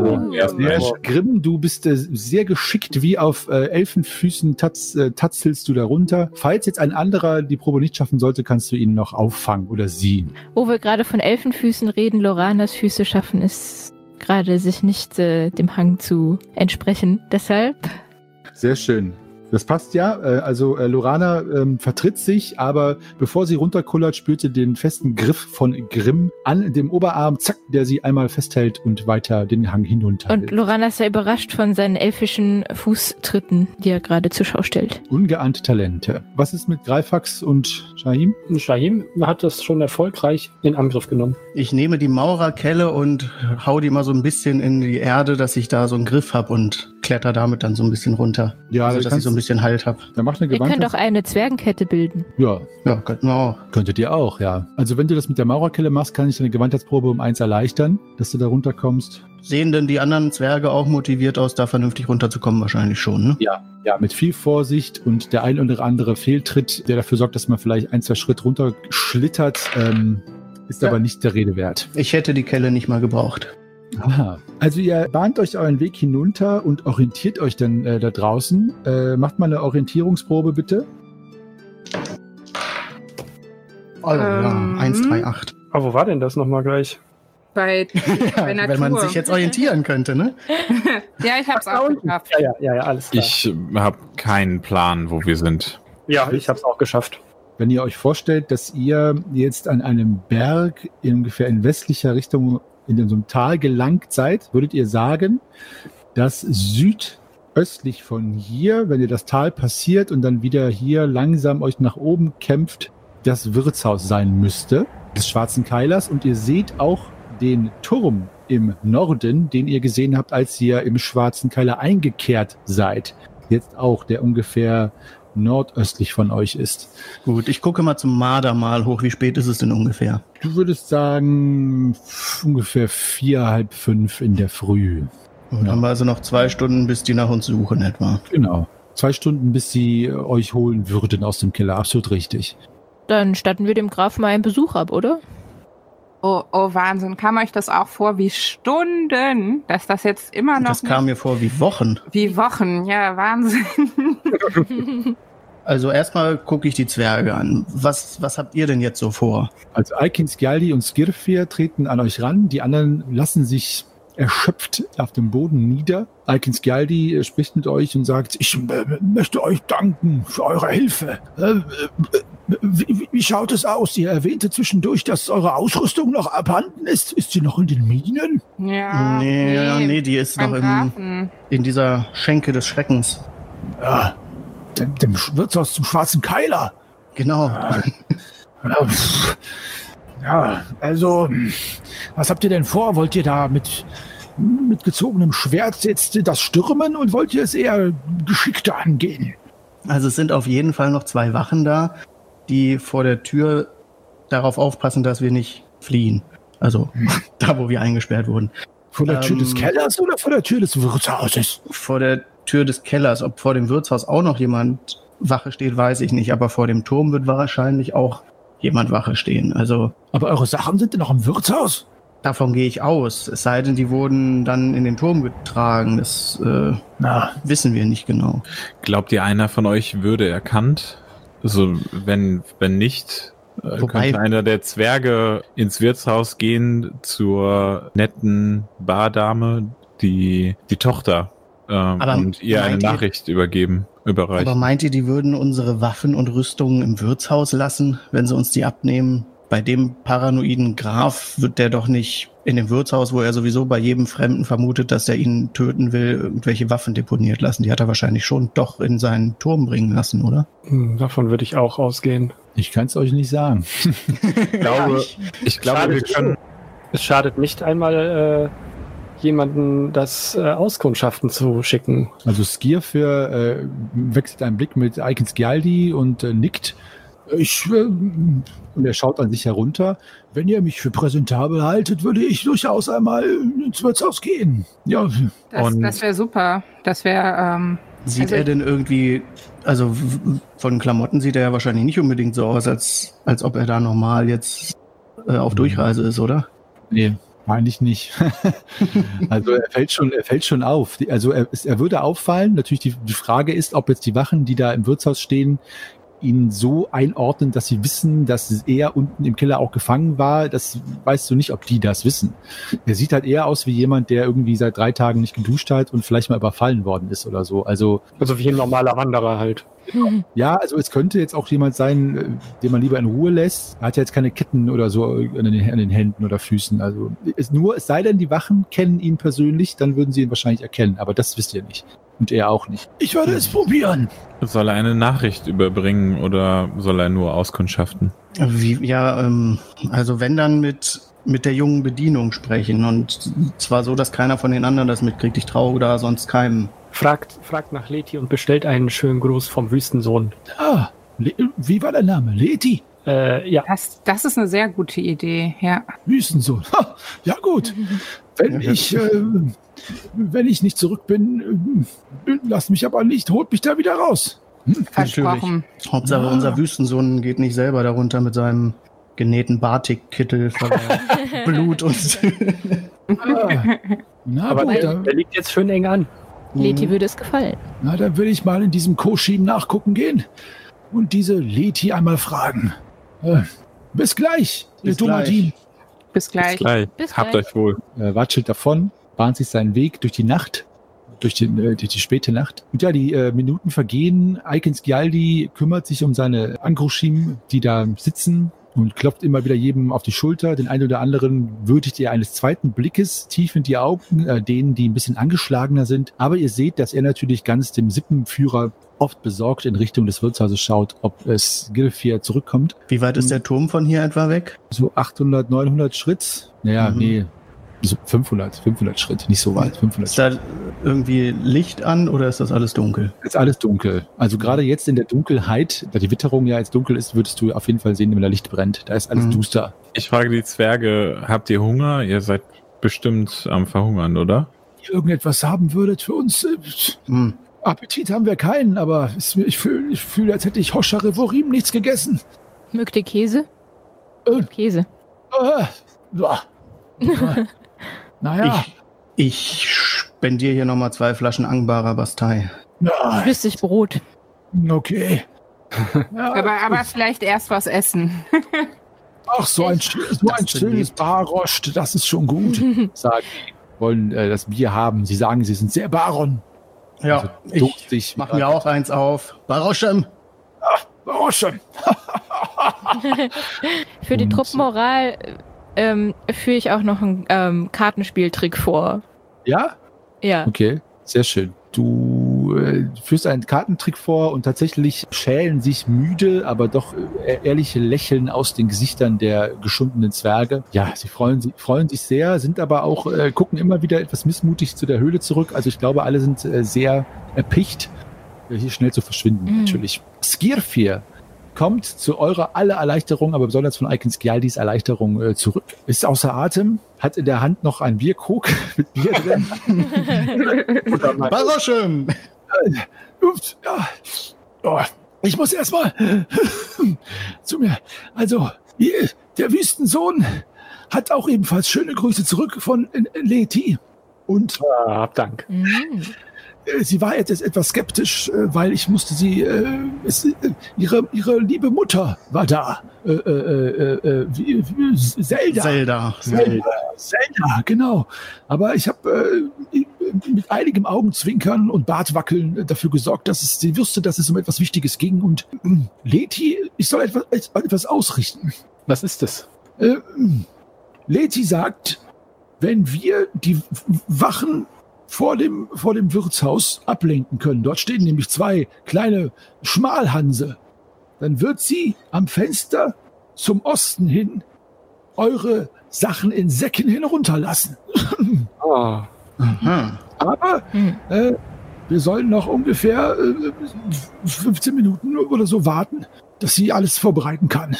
Grimm, du bist sehr geschickt, wie auf Elfenfüßen tatzelst du da runter. Falls jetzt ein anderer die Probe nicht schaffen sollte, kannst du ihn noch auffangen oder sie. Wo wir gerade von Elfenfüßen reden, Loranas Füße schaffen es gerade, sich nicht dem Hang zu entsprechen. Deshalb... Sehr schön. Das passt ja. Also Lorana vertritt sich, aber bevor sie runterkullert, spürt sie den festen Griff von Grimm an dem Oberarm, zack, der sie einmal festhält und weiter den Hang hinunter. Und Lorana ist ja überrascht von seinen elfischen Fußtritten, die er gerade zur Schau stellt. Ungeahnte Talente. Was ist mit Greifax und Shahim? Shahim hat das schon erfolgreich in Angriff genommen. Ich nehme die Maurerkelle und hau die mal so ein bisschen in die Erde, dass ich da so einen Griff habe und kletter damit dann so ein bisschen runter. Ja, also, dass ich so ein bisschen Halt habe. Dann macht eine Ihr könnt doch eine Zwergenkette bilden. Ja, könnten wir auch. Könntet ihr auch, ja. Also wenn du das mit der Maurerkelle machst, kann ich deine Gewandtheitsprobe um 1 erleichtern, dass du da runterkommst. Sehen denn die anderen Zwerge auch motiviert aus, da vernünftig runterzukommen? Wahrscheinlich schon, ne? Ja, mit viel Vorsicht und der ein oder andere Fehltritt, der dafür sorgt, dass man vielleicht 1, 2 Schritt runterschlittert, ist aber nicht der Rede wert. Ich hätte die Kelle nicht mal gebraucht. Aha. Also ihr bahnt euch euren Weg hinunter und orientiert euch dann da draußen. Macht mal eine Orientierungsprobe, bitte. Oh ja, 1, 3, 8. Aber wo war denn das nochmal gleich? Bei Natur. Wenn man sich jetzt orientieren könnte, ne? Ja, ich hab's auch geschafft. Ja, alles klar. Ich habe keinen Plan, wo wir sind. Ja, ich hab's auch geschafft. Wenn ihr euch vorstellt, dass ihr jetzt an einem Berg ungefähr in westlicher Richtung in so einem Tal gelangt seid, würdet ihr sagen, dass südöstlich von hier, wenn ihr das Tal passiert und dann wieder hier langsam euch nach oben kämpft, das Wirtshaus sein müsste, des Schwarzen Keilers. Und ihr seht auch den Turm im Norden, den ihr gesehen habt, als ihr im Schwarzen Keiler eingekehrt seid. Jetzt auch, der ungefähr nordöstlich von euch ist. Gut, ich gucke mal zum Marder mal hoch. Wie spät ist es denn ungefähr? Du würdest sagen, ungefähr 4, halb 5 in der Früh. Dann haben wir also noch 2 Stunden, bis die nach uns suchen etwa. Genau. 2 Stunden, bis sie euch holen würden aus dem Keller. Absolut richtig. Dann statten wir dem Grafen mal einen Besuch ab, oder? Oh, Wahnsinn. Kam euch das auch vor wie Stunden, dass das jetzt immer noch... Das kam mir vor wie Wochen. Wie Wochen, ja, Wahnsinn. Also erstmal gucke ich die Zwerge an. Was habt ihr denn jetzt so vor? Also Aikin, Skjaldi und Skirfir treten an euch ran. Die anderen lassen sich erschöpft auf dem Boden nieder. Aikin Skjaldi spricht mit euch und sagt, ich möchte euch danken für eure Hilfe. Wie schaut es aus? Ihr erwähnte zwischendurch, dass eure Ausrüstung noch abhanden ist. Ist sie noch in den Minen? Ja. Nee, die ist noch in dieser Schenke des Schreckens. Ja, dem Wirtshaus zum Schwarzen Keiler. Genau. Ja, also, was habt ihr denn vor? Wollt ihr da mit gezogenem Schwert jetzt das stürmen und wollt ihr es eher geschickter angehen? Also es sind auf jeden Fall noch 2 Wachen da, die vor der Tür darauf aufpassen, dass wir nicht fliehen. Also da, wo wir eingesperrt wurden. Vor der Tür des Kellers oder vor der Tür des Wirtshauses? Vor der Tür des Kellers. Ob vor dem Wirtshaus auch noch jemand Wache steht, weiß ich nicht. Aber vor dem Turm wird wahrscheinlich auch jemand Wache stehen. Also, aber eure Sachen sind noch im Wirtshaus? Davon gehe ich aus. Es sei denn, die wurden dann in den Turm getragen. Das wissen wir nicht genau. Glaubt ihr, einer von euch würde erkannt? Also wenn nicht, könnte einer der Zwerge ins Wirtshaus gehen zur netten Bardame, die Tochter, und ihr eine Nachricht überreichen. Aber meint ihr, die würden unsere Waffen und Rüstungen im Wirtshaus lassen, wenn sie uns die abnehmen? Bei dem paranoiden Graf wird der doch nicht in dem Wirtshaus, wo er sowieso bei jedem Fremden vermutet, dass er ihn töten will, irgendwelche Waffen deponiert lassen. Die hat er wahrscheinlich schon doch in seinen Turm bringen lassen, oder? Davon würde ich auch ausgehen. Ich kann es euch nicht sagen. Ich glaube, wir können. Es schadet nicht einmal, jemanden das Auskundschaften zu schicken. Also Skirfir wechselt einen Blick mit Aikin Skjaldi und nickt. Und er schaut an sich herunter. Wenn ihr mich für präsentabel haltet, würde ich durchaus einmal ins Wirtshaus gehen. Ja. Das wäre super. Das wäre. Sieht er denn irgendwie, also von Klamotten sieht er ja wahrscheinlich nicht unbedingt so aus, als ob er da normal jetzt auf Durchreise ist, oder? Nee, eigentlich nicht. Also er fällt schon auf. Also er würde auffallen. Natürlich die Frage ist, ob jetzt die Wachen, die da im Wirtshaus stehen, ihn so einordnen, dass sie wissen, dass er unten im Keller auch gefangen war. Das weißt du nicht, ob die das wissen. Er sieht halt eher aus wie jemand, der irgendwie seit 3 Tagen nicht geduscht hat und vielleicht mal überfallen worden ist oder so. Also wie ein normaler Wanderer halt. Ja, also es könnte jetzt auch jemand sein, den man lieber in Ruhe lässt. Er hat ja jetzt keine Ketten oder so an den Händen oder Füßen. Also es sei denn, die Wachen kennen ihn persönlich, dann würden sie ihn wahrscheinlich erkennen. Aber das wisst ihr nicht. Und er auch nicht. Ich werde es probieren. Soll er eine Nachricht überbringen oder soll er nur auskundschaften? Also wenn dann mit der jungen Bedienung sprechen. Und zwar so, dass keiner von den anderen das mitkriegt. Ich traue da sonst keinem. Fragt nach Leti und bestellt einen schönen Gruß vom Wüstensohn. Ah, wie war der Name? Leti? Ja. Das ist eine sehr gute Idee, ja. Wüstensohn. Ha, ja gut. Wenn ich nicht zurück bin, lasst mich aber nicht, holt mich da wieder raus. Versprochen. Hauptsache unser Wüstensohn geht nicht selber darunter mit seinem genähten Batikkittel voller Blut und... Aber der liegt jetzt schön eng an. Leti würde es gefallen. Na, dann will ich mal in diesem Koschim nachgucken gehen und diese Leti einmal fragen. Bis gleich, ihr Domadin. Bis gleich. Habt euch wohl. Watschelt davon, bahnt sich seinen Weg durch die Nacht, durch die späte Nacht. Und ja, die Minuten vergehen. Aikin Skjaldi kümmert sich um seine Ankrushim, die da sitzen, und klopft immer wieder jedem auf die Schulter. Den einen oder anderen würdigt er eines zweiten Blickes tief in die Augen, denen, die ein bisschen angeschlagener sind. Aber ihr seht, dass er natürlich ganz dem Sippenführer oft besorgt in Richtung des Wirtshauses schaut, ob es Gilfir zurückkommt. Wie weit ist der Turm von hier etwa weg? So 800, 900 Schritt. Naja, nee, so 500 Schritt, nicht so weit. 500 ist da irgendwie Licht an oder ist das alles dunkel? Ist alles dunkel. Also gerade jetzt in der Dunkelheit, da die Witterung ja jetzt dunkel ist, würdest du auf jeden Fall sehen, wenn da Licht brennt. Da ist alles duster. Ich frage die Zwerge, habt ihr Hunger? Ihr seid bestimmt am Verhungern, oder? Ihr irgendetwas haben würdet für uns? Appetit haben wir keinen, aber ich fühle, als hätte ich Hoscha Revorim nichts gegessen. Mögt ihr Käse? Käse. Naja. Ich spendiere hier nochmal 2 Flaschen Angbara Bastei. Ja. Flüssig Brot. Okay. Ja, aber vielleicht erst was essen. Ach, so ein schönes Baroscht, das ist schon gut. Sagen, wollen das Bier haben. Sie sagen, sie sind sehr Baron. Ja, also, ich mache mir auch eins auf. Baroschem. Ach, Baroschem. Für die Truppenmoral führe ich auch noch einen Kartenspieltrick vor. Ja? Ja. Okay, sehr schön. Du führst einen Kartentrick vor und tatsächlich schälen sich müde, aber doch ehrliche Lächeln aus den Gesichtern der geschundenen Zwerge. Ja, sie freuen sich sehr, sind aber auch, gucken immer wieder etwas missmutig zu der Höhle zurück. Also ich glaube, alle sind sehr erpicht, hier schnell zu verschwinden, natürlich. Skirfir kommt zu eurer aller Erleichterung, aber besonders von Eiken Skjaldis Erleichterung zurück. Ist außer Atem, hat in der Hand noch ein Bierkrug mit Bier drin. Baroschem! Ja. Oh, ich muss erstmal zu mir. Also, der Wüstensohn hat auch ebenfalls schöne Grüße zurück von Leti. Und hab Dank. Sie war jetzt etwas skeptisch, weil ich musste sie, ihre liebe Mutter war da. Zelda, genau. Aber ich habe mit einigem Augenzwinkern und Bartwackeln dafür gesorgt, dass sie wusste, dass es um etwas Wichtiges ging. Und Leti, ich soll etwas ausrichten. Was ist das? Leti sagt, wenn wir die Wachen vor dem Wirtshaus ablenken können. Dort stehen nämlich 2 kleine Schmalhanse. Dann wird sie am Fenster zum Osten hin eure Sachen in Säcken hinunterlassen. Oh. Aber wir sollen noch ungefähr 15 Minuten oder so warten, dass sie alles vorbereiten kann.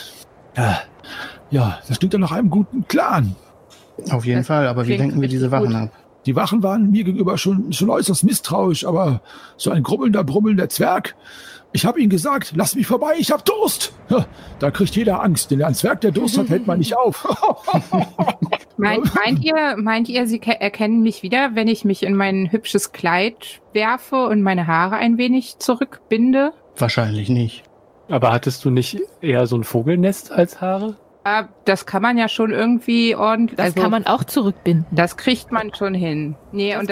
Ja, das klingt ja nach einem guten Plan. Auf jeden Fall, aber wie lenken wir diese Wachen ab? Die Wachen waren mir gegenüber schon äußerst misstrauisch, aber so ein brummelnder Zwerg. Ich habe ihnen gesagt, lass mich vorbei, ich hab Durst. Ja, da kriegt jeder Angst, denn ein Zwerg, der Durst hat, hält man nicht auf. Meint ihr, sie erkennen mich wieder, wenn ich mich in mein hübsches Kleid werfe und meine Haare ein wenig zurückbinde? Wahrscheinlich nicht. Aber hattest du nicht eher so ein Vogelnest als Haare? Das kann man ja schon irgendwie ordentlich. Das kann man auch zurückbinden. Das kriegt man schon hin. Nee, das und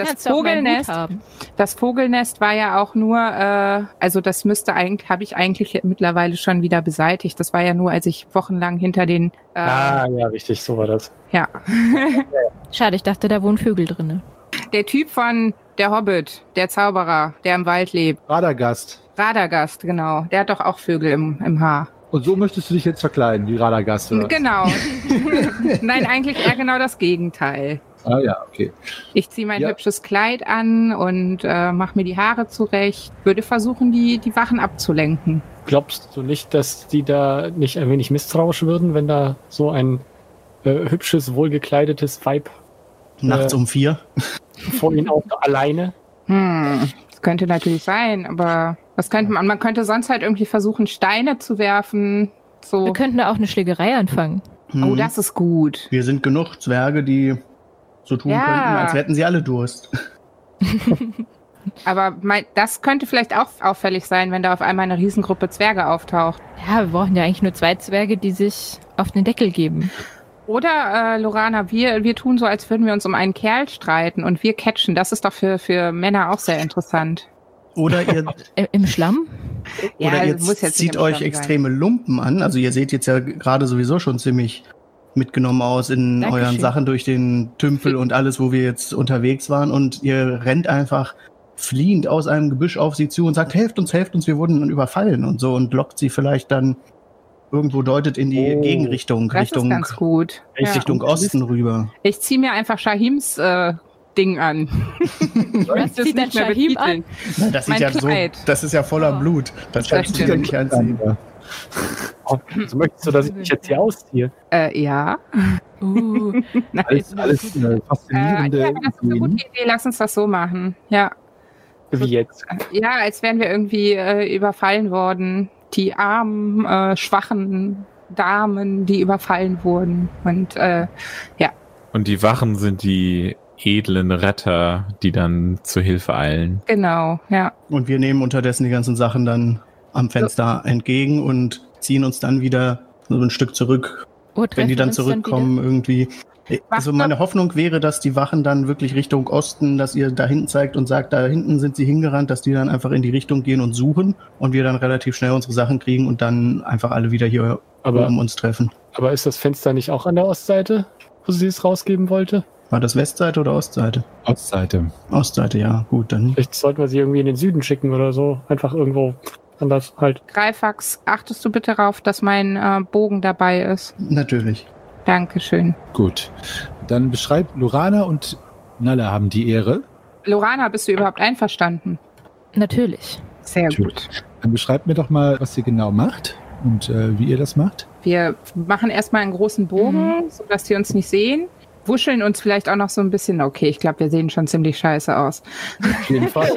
das Vogelnest war ja auch nur, also das habe ich eigentlich mittlerweile schon wieder beseitigt. Das war ja nur, als ich wochenlang hinter den. Ja, richtig, so war das. Ja. Schade, ich dachte, da wohnen Vögel drin. Der Typ von der Hobbit, der Zauberer, der im Wald lebt. Radagast, genau. Der hat doch auch Vögel im Haar. Und so möchtest du dich jetzt verkleiden, wie Radagast, oder? Genau. Nein, eigentlich eher genau das Gegenteil. Ah ja, okay. Ich ziehe mein hübsches Kleid an und mache mir die Haare zurecht. Würde versuchen, die Wachen abzulenken. Glaubst du nicht, dass die da nicht ein wenig misstrauisch würden, wenn da so ein hübsches, wohlgekleidetes Weib nachts um 4 vor ihnen auch alleine? Das könnte natürlich sein, aber was könnte man? Man könnte sonst halt irgendwie versuchen, Steine zu werfen. So. Wir könnten da auch eine Schlägerei anfangen. Oh, das ist gut. Wir sind genug Zwerge, die so tun könnten, als hätten sie alle Durst. Aber das könnte vielleicht auch auffällig sein, wenn da auf einmal eine Riesengruppe Zwerge auftaucht. Ja, wir brauchen ja eigentlich nur 2 Zwerge, die sich auf den Deckel geben. Oder, Lorana, wir tun so, als würden wir uns um einen Kerl streiten und wir catchen. Das ist doch für Männer auch sehr interessant. Oder ihr im Schlamm? Oder ihr zieht euch extreme Lumpen an. Also ihr seht jetzt ja gerade sowieso schon ziemlich mitgenommen aus in euren Sachen durch den Tümpel und alles, wo wir jetzt unterwegs waren. Und ihr rennt einfach fliehend aus einem Gebüsch auf sie zu und sagt, helft uns, wir wurden überfallen und so. Und lockt sie vielleicht dann irgendwo, deutet in die Gegenrichtung. Das ist ganz gut. Richtung Osten rüber. Ich ziehe mir einfach Shahims Ding an. Was zieht denn Shahim an? Na, das sieht ja so, das ist ja voller Blut. Das kannst du dir nicht anziehen. Also möchtest du, dass ich mich jetzt hier ausziehe? Ja. Alles eine faszinierende das ist eine gute Idee. Lass uns das so machen. Ja. Wie jetzt? Ja, als wären wir irgendwie überfallen worden. Die armen, schwachen Damen, die überfallen wurden. Und ja. Und die Wachen sind die edlen Retter, die dann zur Hilfe eilen. Genau, ja. Und wir nehmen unterdessen die ganzen Sachen dann am Fenster entgegen und ziehen uns dann wieder so ein Stück zurück, wenn die dann zurückkommen irgendwie. Also meine Hoffnung wäre, dass die Wachen dann wirklich Richtung Osten, dass ihr da hinten zeigt und sagt, da hinten sind sie hingerannt, dass die dann einfach in die Richtung gehen und suchen und wir dann relativ schnell unsere Sachen kriegen und dann einfach alle wieder hier um uns treffen. Aber ist das Fenster nicht auch an der Ostseite, wo sie es rausgeben wollte? War das Westseite oder Ostseite? Ostseite. Ostseite, ja, gut, dann. Vielleicht sollten wir sie irgendwie in den Süden schicken oder so. Einfach irgendwo anders halt. Greifax, achtest du bitte darauf, dass mein Bogen dabei ist? Natürlich. Dankeschön. Gut. Dann beschreibt Lorana und Nala haben die Ehre. Lorana, bist du überhaupt einverstanden? Natürlich. Sehr gut. Dann beschreibt mir doch mal, was ihr genau macht und wie ihr das macht. Wir machen erstmal einen großen Bogen, sodass die uns nicht sehen. Wuscheln uns vielleicht auch noch so ein bisschen. Okay, ich glaube, wir sehen schon ziemlich scheiße aus. Auf jeden Fall.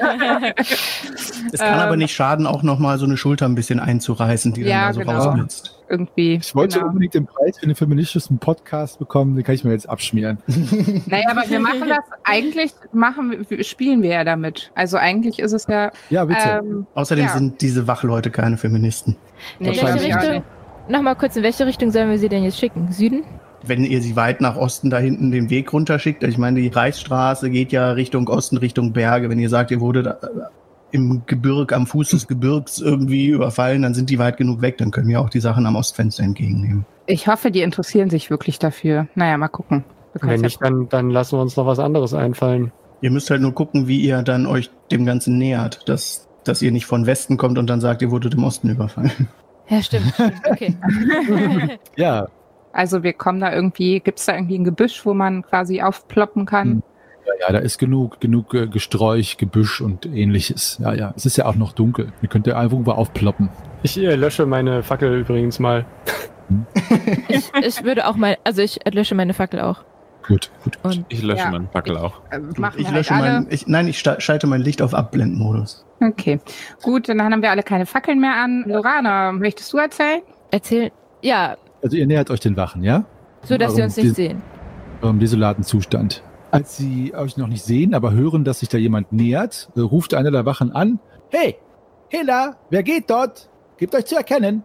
Es kann aber nicht schaden, auch nochmal so eine Schulter ein bisschen einzureißen, die dann da so rausblitzt. Irgendwie. Ich wollte unbedingt den Preis für den feministischen Podcast bekommen, den kann ich mir jetzt abschmieren. Naja, aber wir machen das, spielen wir ja damit. Also eigentlich ist es ja... Ja, bitte. Außerdem sind diese Wachleute keine Feministen. Nee, nochmal kurz, in welche Richtung sollen wir sie denn jetzt schicken? Süden? Wenn ihr sie weit nach Osten da hinten den Weg runterschickt, ich meine, die Reichsstraße geht ja Richtung Osten, Richtung Berge. Wenn ihr sagt, ihr wurdet im Gebirg, am Fuß des Gebirgs irgendwie überfallen, dann sind die weit genug weg, dann können wir auch die Sachen am Ostfenster entgegennehmen. Ich hoffe, die interessieren sich wirklich dafür. Naja, mal gucken. Wenn nicht, dann lassen wir uns noch was anderes einfallen. Ihr müsst halt nur gucken, wie ihr dann euch dem Ganzen nähert, dass ihr nicht von Westen kommt und dann sagt, ihr wurdet im Osten überfallen. Ja, stimmt. Okay. Ja. Also wir kommen da irgendwie, gibt es da irgendwie ein Gebüsch, wo man quasi aufploppen kann? Ja, da ist genug Gesträuch, Gebüsch und ähnliches. Ja, es ist ja auch noch dunkel. Ihr könnt ja irgendwo aufploppen. Ich lösche meine Fackel übrigens mal. Ich würde auch ich lösche meine Fackel auch. Gut. Und ich lösche meine Fackel auch. Ich schalte mein Licht auf Abblendmodus. Okay, gut, dann haben wir alle keine Fackeln mehr an. Lorana, möchtest du erzählen? Ja. Also ihr nähert euch den Wachen, ja? So, dass sie uns nicht sehen. Eurem desolaten Zustand. Als sie euch noch nicht sehen, aber hören, dass sich da jemand nähert, ruft einer der Wachen an. Hey, Hela, wer geht dort? Gebt euch zu erkennen.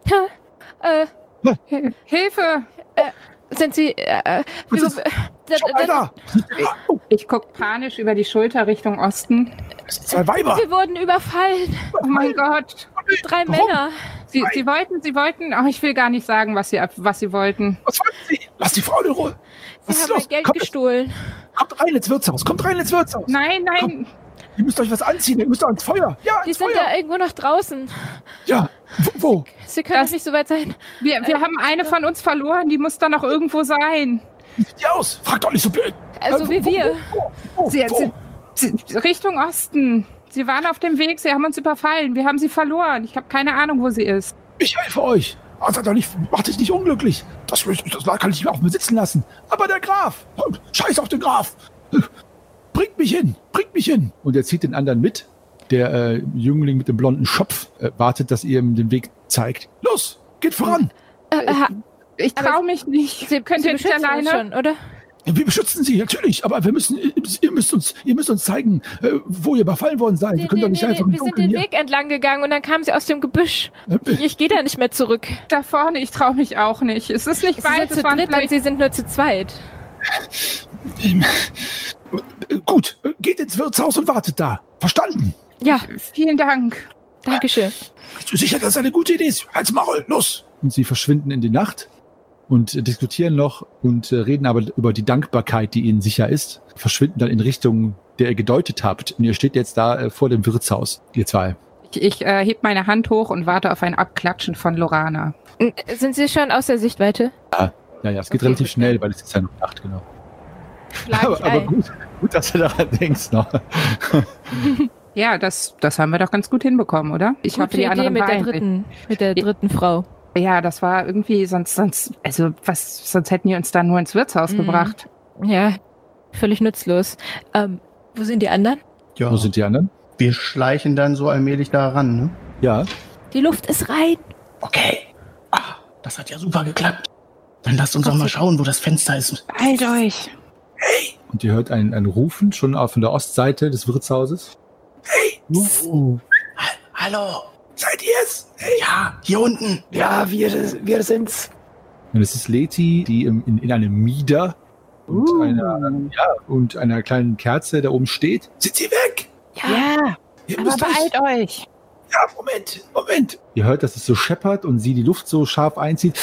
Hilfe! Sind Sie... Ich gucke panisch über die Schulter Richtung Osten. Zwei Weiber! Wir wurden überfallen. Oh mein Gott. 3 Männer. Sie wollten, ich will gar nicht sagen, was sie wollten. Was wollten Sie? Lass die Frau in Ruhe. Sie haben mein Geld gestohlen. Kommt rein ins Wirtshaus. Nein. Komm. Ihr müsst euch was anziehen, ihr müsst ans Feuer. Ja, Die sind da irgendwo noch draußen. Ja, wo? Sie können nicht so weit sein. Wir haben eine von uns verloren, die muss da noch irgendwo sein. Wie sieht die aus? Frag doch nicht so blöd. Also wie wir. Sie, Richtung Osten. Sie waren auf dem Weg, sie haben uns überfallen. Wir haben sie verloren. Ich habe keine Ahnung, wo sie ist. Ich helfe euch. Macht dich nicht unglücklich. Das kann ich nicht mehr auf mir sitzen lassen. Aber der Graf. Scheiß auf den Graf. Bringt mich hin. Und er zieht den anderen mit. Der Jüngling mit dem blonden Schopf wartet, dass ihr ihm den Weg zeigt. Los, geht voran. Ich traue mich nicht. Könnt ihr nicht alleine? Schon, oder? Wir beschützen sie, natürlich, aber ihr müsst uns zeigen, wo ihr überfallen worden seid. Wir können doch nicht einfach wir sind den Weg entlang gegangen und dann kamen sie aus dem Gebüsch. Ich gehe da nicht mehr zurück. Da vorne, ich traue mich auch nicht. Es ist nicht weit. Sie sind zu dritt und sie sind nur zu zweit. Gut, geht ins Wirtshaus und wartet da. Verstanden? Ja. Vielen Dank. Dankeschön. Bist du sicher, dass das eine gute Idee ist? Halt's Maul, los! Und sie verschwinden in die Nacht und diskutieren noch und reden aber über die Dankbarkeit, die ihnen sicher ist. Verschwinden dann in Richtung, der ihr gedeutet habt. Und ihr steht jetzt da vor dem Wirtshaus, ihr zwei. Ich heb meine Hand hoch und warte auf ein Abklatschen von Lorana. Sind Sie schon aus der Sichtweite? Ja, es geht relativ schnell, weil es ist ja noch Nacht, genau. Aber gut, dass du daran denkst noch. Ja, das haben wir doch ganz gut hinbekommen, oder? Ich hoffe, die anderen mit der dritten Frau. Ja, das war irgendwie sonst hätten die uns da nur ins Wirtshaus gebracht. Ja, völlig nutzlos. Wo sind die anderen? Ja. Wo sind die anderen? Wir schleichen dann so allmählich da ran, ne? Ja. Die Luft ist rein. Okay. Das hat ja super geklappt. Dann lasst uns auch mal schauen, wo das Fenster ist. Beeilt euch. Hey! Und ihr hört ein Rufen schon von der Ostseite des Wirtshauses. Hey! Hallo! Seid ihr es? Hey. Ja, hier unten. Ja, wir sind's. Und es ist Leti, die in einem Mieder und einer kleinen Kerze da oben steht. Sind sie weg? Ja, Ihr aber müsst beeilt euch. Ja, Moment. Ihr hört, dass es so scheppert und sie die Luft so scharf einzieht.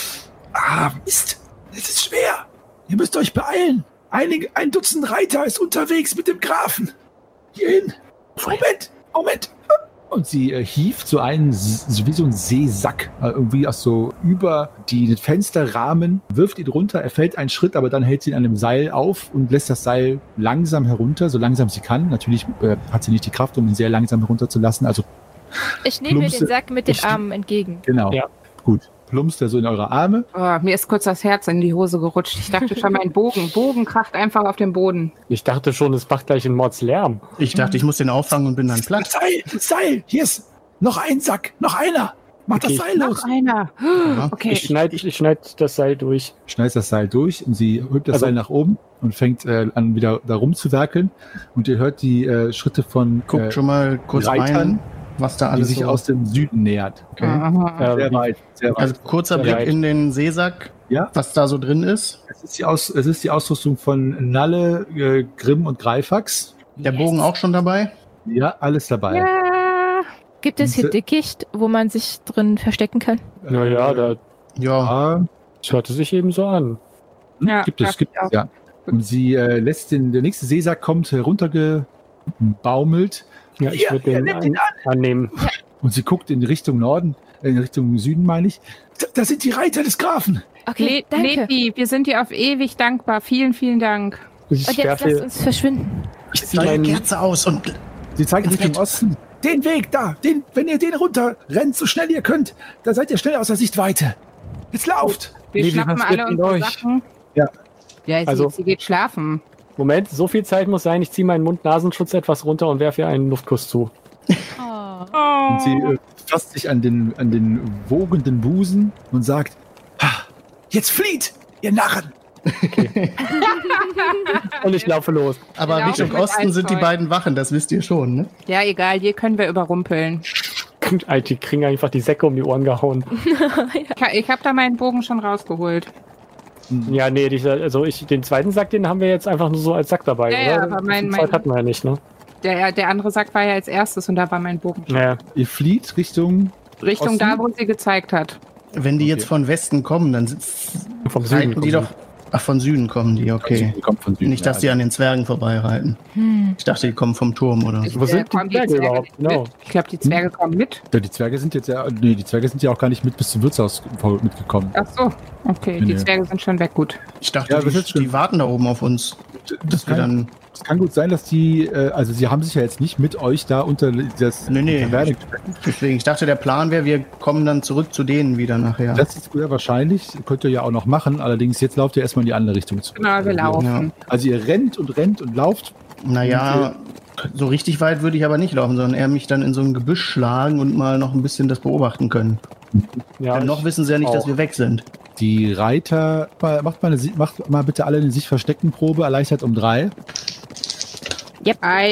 Mist. Es ist schwer. Ihr müsst euch beeilen. Ein Dutzend Reiter ist unterwegs mit dem Grafen. Hierhin. Moment. Und sie hieft so einen, wie so ein Seesack, irgendwie aus so über die Fensterrahmen, wirft ihn runter, er fällt einen Schritt, aber dann hält sie ihn an einem Seil auf und lässt das Seil langsam herunter, so langsam sie kann. Natürlich hat sie nicht die Kraft, um ihn sehr langsam herunterzulassen, also Ich nehme mir den Sack mit den Armen entgegen. Genau, Ja. gut. Plumpst er so in eure Arme. Oh, mir ist kurz das Herz in die Hose gerutscht. Ich dachte schon, mein Bogen kracht einfach auf den Boden. Ich dachte schon, es macht gleich einen Mordslärm. Ich dachte, ich muss den auffangen und bin dann platt. Seil. Hier ist noch ein Sack. Noch einer. Macht Okay, das Seil los. Noch einer. Okay. Ich schneid das Seil durch. Schneidest das Seil durch und sie hebt das Also- Seil nach oben und fängt an, wieder da rumzuwerkeln. Und ihr hört die Schritte von Guckt schon mal kurz Reitern, rein, was da die alles sich so... aus dem Süden nähert. Okay. Aha. Sehr weit, sehr weit. Also kurzer Sehr Blick weit. in den Seesack, Ja. was da so drin ist. Es ist die Ausrüstung von Nalle, Grimm und Greifax. Der Bogen auch schon dabei. Ja, alles dabei. Ja. Gibt es hier Dickicht, wo man sich drin verstecken kann? Naja, da Ja, hörte sich eben so an. Ja, gibt es, dachte ich auch. ja. Und sie lässt der nächste Seesack kommt heruntergebaumelt Ja, ich Hier, würde den nehmt ihn annehmen. und sie guckt in Richtung Norden, in Richtung Süden, meine ich. Da sind die Reiter des Grafen. Okay, danke. Leti, wir sind dir auf ewig dankbar. Vielen, vielen Dank. Ich Und jetzt lasst werfe, uns verschwinden. ich zieh deine meinen, Kerze aus und Sie zeigt Ins Richtung Bett. Osten. Den Weg da. Wenn ihr den runter rennt, so schnell ihr könnt, da seid ihr schnell aus der Sichtweite. Jetzt lauft. Wir Leti, schnappen was alle wird mit unsere euch? Sachen. Ja. Ja, Also- sie geht schlafen. Moment, so viel Zeit muss sein. Ich ziehe meinen Mund-Nasenschutz etwas runter und werfe ihr einen Luftkuss zu. Und sie fasst sich an den wogenden Busen und sagt, Jetzt flieht, ihr Narren. Und ich laufe los. aber Genau, Richtung mit Osten sind die Einzeug. beiden Wachen, das wisst ihr schon, ne? Ja, egal, hier können wir überrumpeln. Die kriegen einfach die Säcke um die Ohren gehauen. Ich habe da meinen Bogen schon rausgeholt. Ja, nee, den zweiten Sack, den haben wir jetzt einfach nur so als Sack dabei, Ja, ja, oder? aber mein- Die Zeit hatten wir ja nicht, ne? Der andere Sack war ja als erstes und da war mein Bogen schon. Naja. ihr flieht Richtung Richtung Osten? da, wo sie gezeigt hat. Wenn die Okay. jetzt von Westen kommen, dann Vom Süden. reiten die doch... Ach, von Süden kommen die, okay. Die kommt von Süden. Nicht, dass die an den Zwergen vorbeireiten. Ich dachte, die kommen vom Turm oder so. Wo sind die kommen Zwerge überhaupt? nicht mit? Genau. Ich glaube, die Zwerge kommen mit. Ja, die Zwerge sind jetzt ja auch gar nicht mit bis zum Wirtshaus mitgekommen. Ach so, okay, die Nee. Zwerge sind schon weg, gut. Ich dachte, Ja, das ist schon- die warten da oben auf uns. Dass wir dann... Es kann gut sein, dass die, also sie haben sich ja jetzt nicht mit euch da unter das Nee. Taverne. Deswegen, ich dachte, der Plan wäre, wir kommen dann zurück zu denen wieder nachher. Das ist sehr wahrscheinlich, könnt ihr ja auch noch machen, allerdings jetzt lauft ihr erstmal in die andere Richtung zurück. Genau, wir laufen. Also ihr rennt und lauft. Naja, so richtig weit würde ich aber nicht laufen, sondern eher mich dann in so ein Gebüsch schlagen und mal noch ein bisschen das beobachten können. Ja, Denn noch wissen sie ja nicht, dass wir weg sind. Die Reiter, macht mal bitte alle eine sich verstecken Probe, erleichtert um 3. Ei,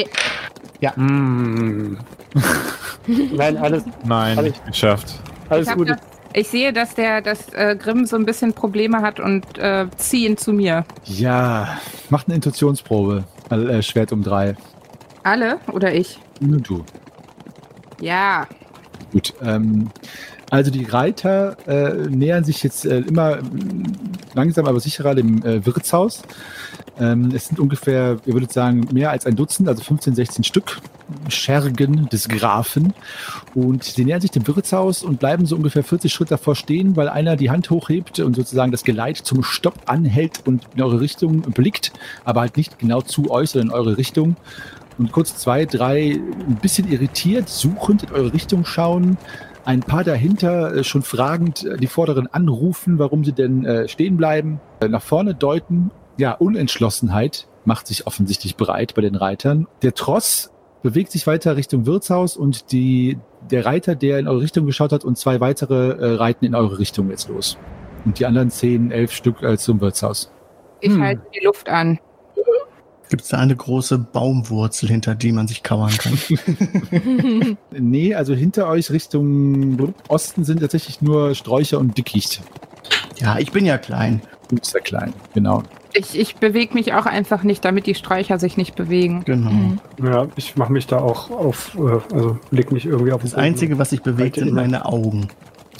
Nein, alles Nein, Alles- nicht geschafft. alles gut. Ich sehe, dass Grimm so ein bisschen Probleme hat und ziehe ihn zu mir. Ja, macht eine Intuitionsprobe, Schwert um 3. Alle oder ich? Nur du. Ja. Gut, also die Reiter nähern sich jetzt immer langsam, aber sicherer dem Wirtshaus. Es sind ungefähr, ihr würdet sagen, mehr als ein Dutzend, also 15, 16 Stück Schergen des Grafen. Und sie nähern sich dem Wirtshaus und bleiben so ungefähr 40 Schritt davor stehen, weil einer die Hand hochhebt und sozusagen das Geleit zum Stopp anhält und in eure Richtung blickt, aber halt nicht genau zu euch, sondern in eure Richtung. Und kurz 2, 3 ein bisschen irritiert, suchend in eure Richtung schauen. Ein paar dahinter schon fragend die Vorderen anrufen, warum sie denn stehen bleiben. Nach vorne deuten. Ja, Unentschlossenheit macht sich offensichtlich breit bei den Reitern. Der Tross bewegt sich weiter Richtung Wirtshaus und der Reiter, der in eure Richtung geschaut hat, und 2 weitere reiten in eure Richtung jetzt los. Und die anderen 10, 11 Stück zum Wirtshaus. Ich halte die Luft an. Gibt es da eine große Baumwurzel, hinter die man sich kauern kann? Nee, also hinter euch Richtung Osten sind tatsächlich nur Sträucher und Dickicht. Ja, ich bin ja klein. Du bist ja klein, genau. Ich bewege mich auch einfach nicht, damit die Sträucher sich nicht bewegen. Genau. Ja, ich mache mich da auch auf, also leg mich irgendwie auf den Das Einzige, was sich bewegt, sind meine Augen.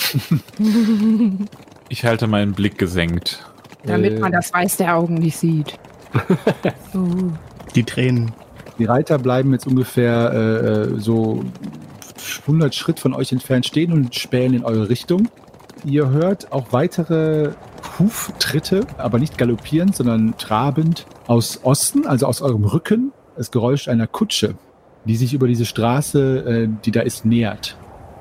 Ich halte meinen Blick gesenkt. Damit man das Weiß der Augen nicht sieht. Die Tränen. Die Reiter bleiben jetzt ungefähr so 100 Schritt von euch entfernt stehen und spähen in eure Richtung. Ihr hört auch weitere Huftritte, aber nicht galoppierend, sondern trabend aus Osten, also aus eurem Rücken. Das Geräusch einer Kutsche, die sich über diese Straße, die da ist, nähert.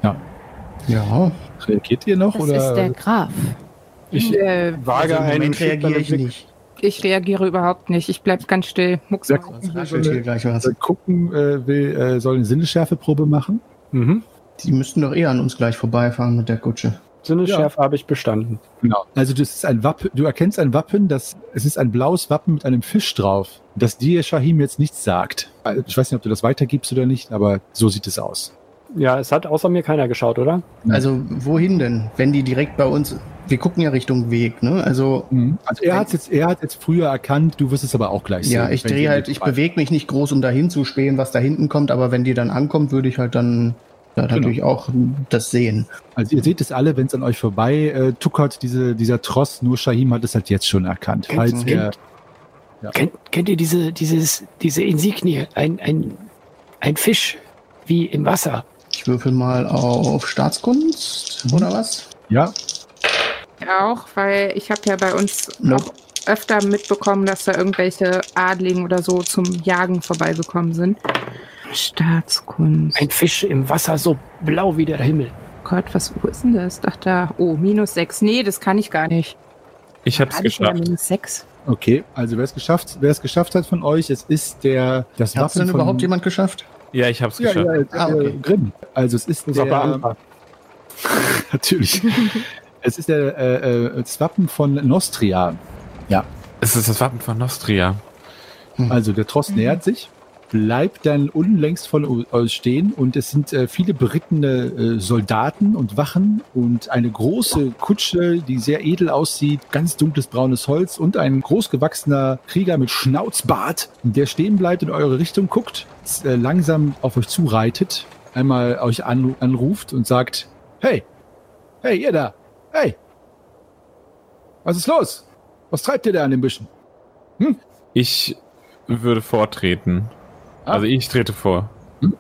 Ja. Reagiert ihr noch? Das oder? ist der Graf. Ich wage Im Moment reagiere ich nicht. Ich reagiere überhaupt nicht. Ich bleib ganz still. Mucks Ja, mal. Raschelt hier gleich was. Gucken soll eine Sinnesschärfeprobe machen. Mhm. Die müssten doch eher an uns gleich vorbeifahren mit der Kutsche. Sinnesschärfe habe ich bestanden. Genau. Also das ist ein Wappen, du erkennst ein Wappen, es ist ein blaues Wappen mit einem Fisch drauf, das dir, Shahim, jetzt nichts sagt. Also ich weiß nicht, ob du das weitergibst oder nicht, aber so sieht es aus. Ja, es hat außer mir keiner geschaut, oder? Also wohin denn? Wenn die direkt bei uns... Wir gucken ja Richtung Weg, ne? Also er hat jetzt früher erkannt, du wirst es aber auch gleich sehen. ja, ich drehe halt, ich bewege mich nicht groß, um dahin zu spähen, was da hinten kommt, aber wenn die dann ankommt, würde ich halt dann natürlich auch das sehen. Also ihr seht es alle, wenn es an euch vorbei tuckert, dieser Tross, nur Shahim hat es halt jetzt schon erkannt. Kennt ihr diese Insignie? Ein Fisch wie im Wasser. Ich würfel mal auf Staatskunst, oder was? Ja, Auch, weil ich habe ja bei uns auch öfter mitbekommen, dass da irgendwelche Adligen oder so zum Jagen vorbeigekommen sind. Staatskunst. Ein Fisch im Wasser, so blau wie der Himmel. Gott, wo ist denn das? Ach da, -6. Nee, das kann ich gar nicht. Ich habe es geschafft. -6. okay. Also wer es geschafft hat von euch, es ist das Hat es Wappen denn von... überhaupt jemand geschafft? Ja, ich habe es geschafft. Okay. Grimm. Also es ist Unser der... Beamter. Natürlich. Es ist das Wappen von Nostria. Ja. Es ist das Wappen von Nostria. Also der Tross nähert sich, bleibt dann unlängst von euch stehen und es sind viele berittene Soldaten und Wachen und eine große Kutsche, die sehr edel aussieht, ganz dunkles braunes Holz und ein großgewachsener Krieger mit Schnauzbart, der stehen bleibt, in eure Richtung guckt, langsam auf euch zureitet, einmal euch anruft und sagt, hey, ihr da, hey, was ist los? Was treibt ihr da an den Büschen? Ich würde vortreten. Also ich trete vor.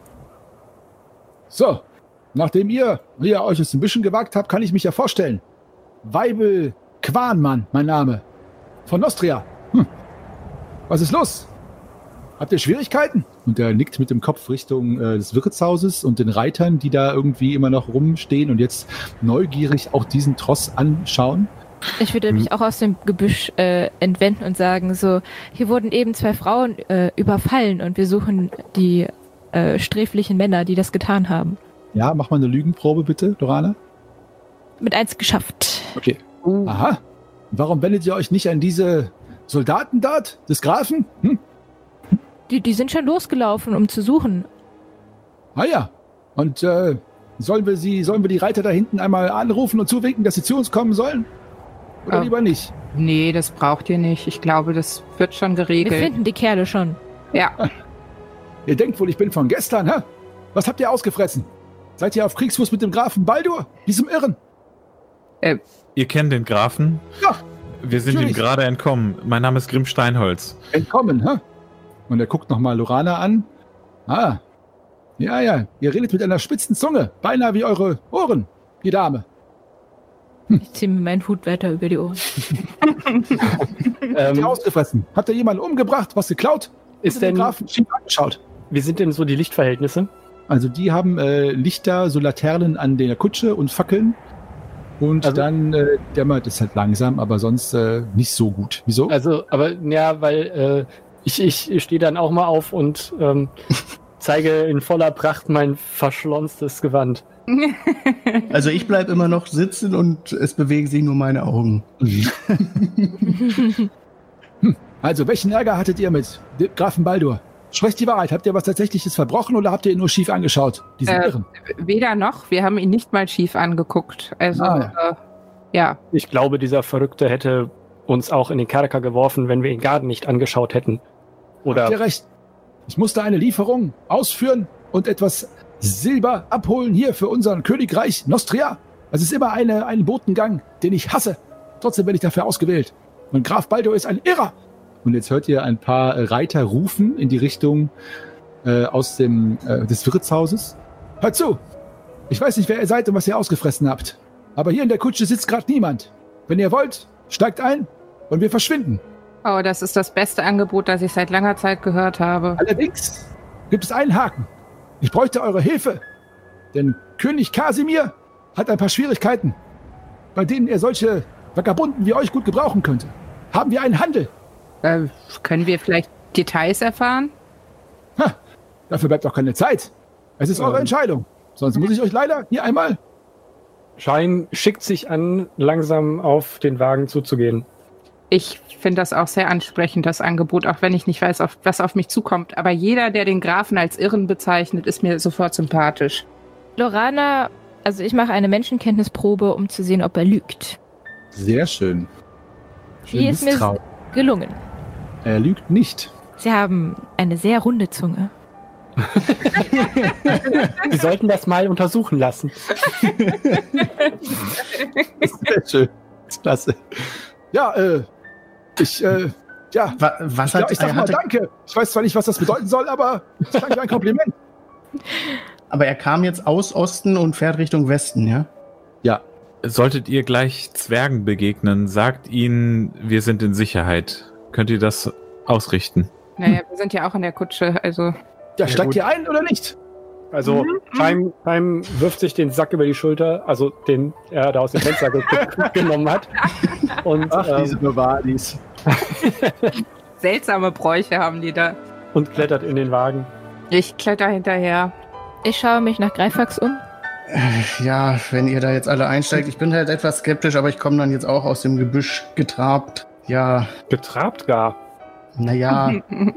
So, nachdem ihr euch aus den Büschen gewagt habt, kann ich mich ja vorstellen. Weibel Quanmann, mein Name. Von Nostria. Was ist los? Habt ihr Schwierigkeiten? Und er nickt mit dem Kopf Richtung des Wirtshauses und den Reitern, die da irgendwie immer noch rumstehen und jetzt neugierig auch diesen Tross anschauen. Ich würde mich auch aus dem Gebüsch entwenden und sagen, so, hier wurden eben 2 Frauen überfallen und wir suchen die sträflichen Männer, die das getan haben. Ja, mach mal eine Lügenprobe bitte, Lorana. Mit 1 geschafft. Okay. Aha. Warum wendet ihr euch nicht an diese Soldaten dort, des Grafen? Die sind schon losgelaufen, um zu suchen. Ah ja. Und sollen wir die Reiter da hinten einmal anrufen und zuwinken, dass sie zu uns kommen sollen? Oder lieber nicht? Nee, das braucht ihr nicht. Ich glaube, das wird schon Wir geregelt. finden die Kerle schon. Ja. Ihr denkt wohl, ich bin von gestern, hä? Was habt ihr ausgefressen? Seid ihr auf Kriegsfuß mit dem Grafen Baldur, diesem Irren? Ihr kennt den Grafen? Ja. Wir sind natürlich. ihm gerade entkommen. Mein Name ist Grimm Steinholz. Entkommen, hä? Und er guckt nochmal Lorana an. Ah. Ja. Ihr redet mit einer spitzen Zunge. Beinahe wie eure Ohren, die Dame. Ich ziehe mir meinen Hut weiter über die Ohren. Habt ihr ausgefressen? Habt ihr jemanden umgebracht, was geklaut? Ist denn, den Grafen schief angeschaut? wie sind denn so die Lichtverhältnisse? Also die haben Lichter, so Laternen an der Kutsche und Fackeln. Und Also- dann dämmert es halt langsam, aber sonst nicht so gut. Wieso? Also, aber ja, weil ich stehe dann auch mal auf und zeige in voller Pracht mein verschlonstes Gewand. Also ich bleibe immer noch sitzen und es bewegen sich nur meine Augen. Also, welchen Ärger hattet ihr mit Grafen Baldur? Sprecht die Wahrheit. Habt ihr was Tatsächliches verbrochen oder habt ihr ihn nur schief angeschaut? Die sind Irren. Weder noch. Wir haben ihn nicht mal schief angeguckt. Also, ja. Ich glaube, dieser Verrückte hätte uns auch in den Kerker geworfen, wenn wir ihn gar nicht angeschaut hätten. Oder habt ihr recht. Ich musste eine Lieferung ausführen und etwas Silber abholen hier für unseren Königreich Nostria. Es ist immer einen Botengang, den ich hasse. Trotzdem werde ich dafür ausgewählt. Und Graf Baldur ist ein Irrer. Und jetzt hört ihr ein paar Reiter rufen in die Richtung des Wirtshauses. Hört zu! Ich weiß nicht, wer ihr seid und was ihr ausgefressen habt. Aber hier in der Kutsche sitzt gerade niemand. Wenn ihr wollt, steigt ein und wir verschwinden. Oh, das ist das beste Angebot, das ich seit langer Zeit gehört habe. Allerdings gibt es einen Haken. Ich bräuchte eure Hilfe. Denn König Kasimir hat ein paar Schwierigkeiten, bei denen er solche Vagabunden wie euch gut gebrauchen könnte. Haben wir einen Handel? Können wir vielleicht Details erfahren? Dafür bleibt doch keine Zeit. Es ist eure Entscheidung. Sonst muss ich euch leider hier einmal... Schein schickt sich an, langsam auf den Wagen zuzugehen. Ich finde das auch sehr ansprechend, das Angebot, auch wenn ich nicht weiß, was auf mich zukommt. Aber jeder, der den Grafen als Irren bezeichnet, ist mir sofort sympathisch. Lorana, also ich mache eine Menschenkenntnisprobe, um zu sehen, ob er lügt. Sehr schön. Die ist mir gelungen. Er lügt nicht. Sie haben eine sehr runde Zunge. Sie sollten das mal untersuchen lassen. Sehr schön. Klasse. Ja, ich sag mal danke. Ich weiß zwar nicht, was das bedeuten soll, aber ich danke ein Kompliment. Aber er kam jetzt aus Osten und fährt Richtung Westen, ja? Ja. Solltet ihr gleich Zwergen begegnen, sagt ihnen, wir sind in Sicherheit. Könnt ihr das ausrichten? Naja, wir sind ja auch in der Kutsche, also... Ja, steigt ihr ein oder nicht? Also, Scheim wirft sich den Sack über die Schulter, also den er da aus dem Fenster genommen hat. Und, diese Bavardis. Seltsame Bräuche haben die da. Und klettert in den Wagen. Ich kletter hinterher. Ich schaue mich nach Greifax um. Ja, wenn ihr da jetzt alle einsteigt, ich bin halt etwas skeptisch, aber ich komme dann jetzt auch aus dem Gebüsch getrabt. Ja. Getrabt gar? Naja.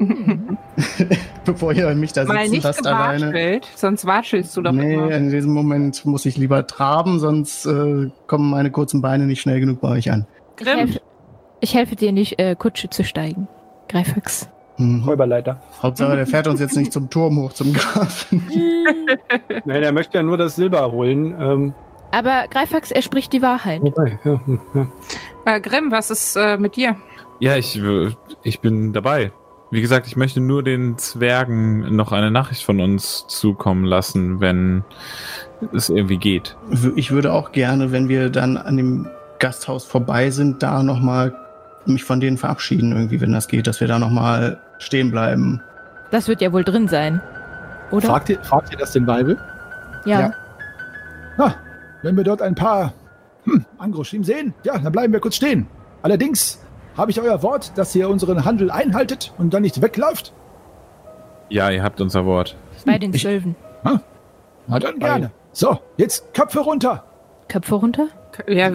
Bevor ihr mich da sitzen lasst alleine. Sonst watschelst du doch immer. Nee, in diesem Moment muss ich lieber traben, sonst kommen meine kurzen Beine nicht schnell genug bei euch an. Ich helfe dir in die Kutsche zu steigen, Greifax. Räuberleiter. Hauptsache, der fährt uns jetzt nicht zum Turm hoch, zum Grafen. Nein, der möchte ja nur das Silber holen. Aber Greifax, er spricht die Wahrheit. Okay, ja. Grimm, was ist mit dir? Ja, ich bin dabei. Wie gesagt, ich möchte nur den Zwergen noch eine Nachricht von uns zukommen lassen, wenn es irgendwie geht. Ich würde auch gerne, wenn wir dann an dem Gasthaus vorbei sind, da nochmal mich von denen verabschieden, irgendwie, wenn das geht, dass wir da nochmal stehen bleiben. Das wird ja wohl drin sein, oder? Fragt ihr das den Weibel? Ja. Wenn wir dort ein paar Angroschim sehen, ja, dann bleiben wir kurz stehen. Allerdings habe ich euer Wort, dass ihr unseren Handel einhaltet und dann nicht wegläuft? Ja, ihr habt unser Wort. Bei den Zwölfen. Na dann gerne. So, jetzt Köpfe runter. Köpfe runter? Ja,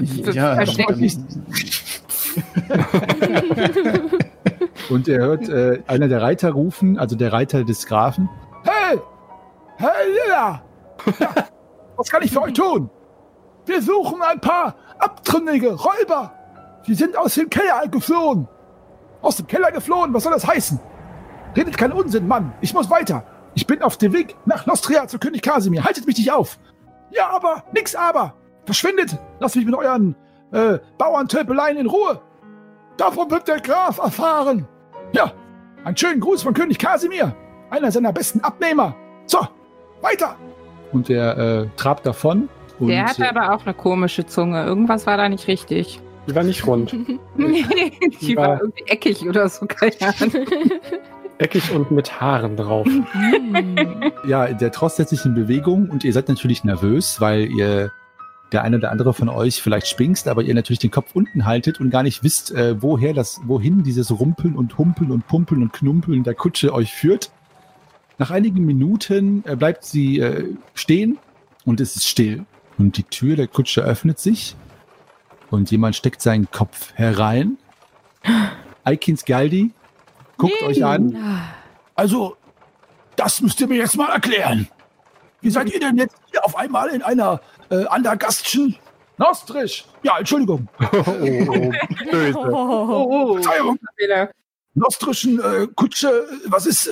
Und ihr hört einer der Reiter rufen, also der Reiter des Grafen. Hey! Hey, Lilla! Ja, was kann ich für euch tun? Wir suchen ein paar abtrünnige Räuber. Die sind aus dem Keller geflohen. Aus dem Keller geflohen, was soll das heißen? Redet keinen Unsinn, Mann. Ich muss weiter. Ich bin auf dem Weg nach Nostria zu König Kasimir. Haltet mich nicht auf. Ja, aber, nix aber. Verschwindet. Lasst mich mit euren Bauerntölpeleien in Ruhe. Davon wird der Graf erfahren. Ja, einen schönen Gruß von König Kasimir. Einer seiner besten Abnehmer. So, weiter. Und er trabt davon. Und der hatte aber auch eine komische Zunge. Irgendwas war da nicht richtig. Die war nicht rund. Die war irgendwie eckig oder so, keine Ahnung. Eckig und mit Haaren drauf. Ja, der Tross setzt sich in Bewegung und ihr seid natürlich nervös, weil ihr, der eine oder andere von euch vielleicht springst, aber ihr natürlich den Kopf unten haltet und gar nicht wisst, wohin dieses Rumpeln und Humpeln und Pumpeln und Knumpeln der Kutsche euch führt. Nach einigen Minuten bleibt sie stehen und es ist still. Und die Tür der Kutsche öffnet sich und jemand steckt seinen Kopf herein. Aikins Galdi guckt euch an. Also, das müsst ihr mir jetzt mal erklären. Wie seid ihr denn jetzt hier auf einmal in einer Andergastschen Nostrisch? Ja, Entschuldigung. Böse. Verzeihung. Nostrischen Kutsche, was ist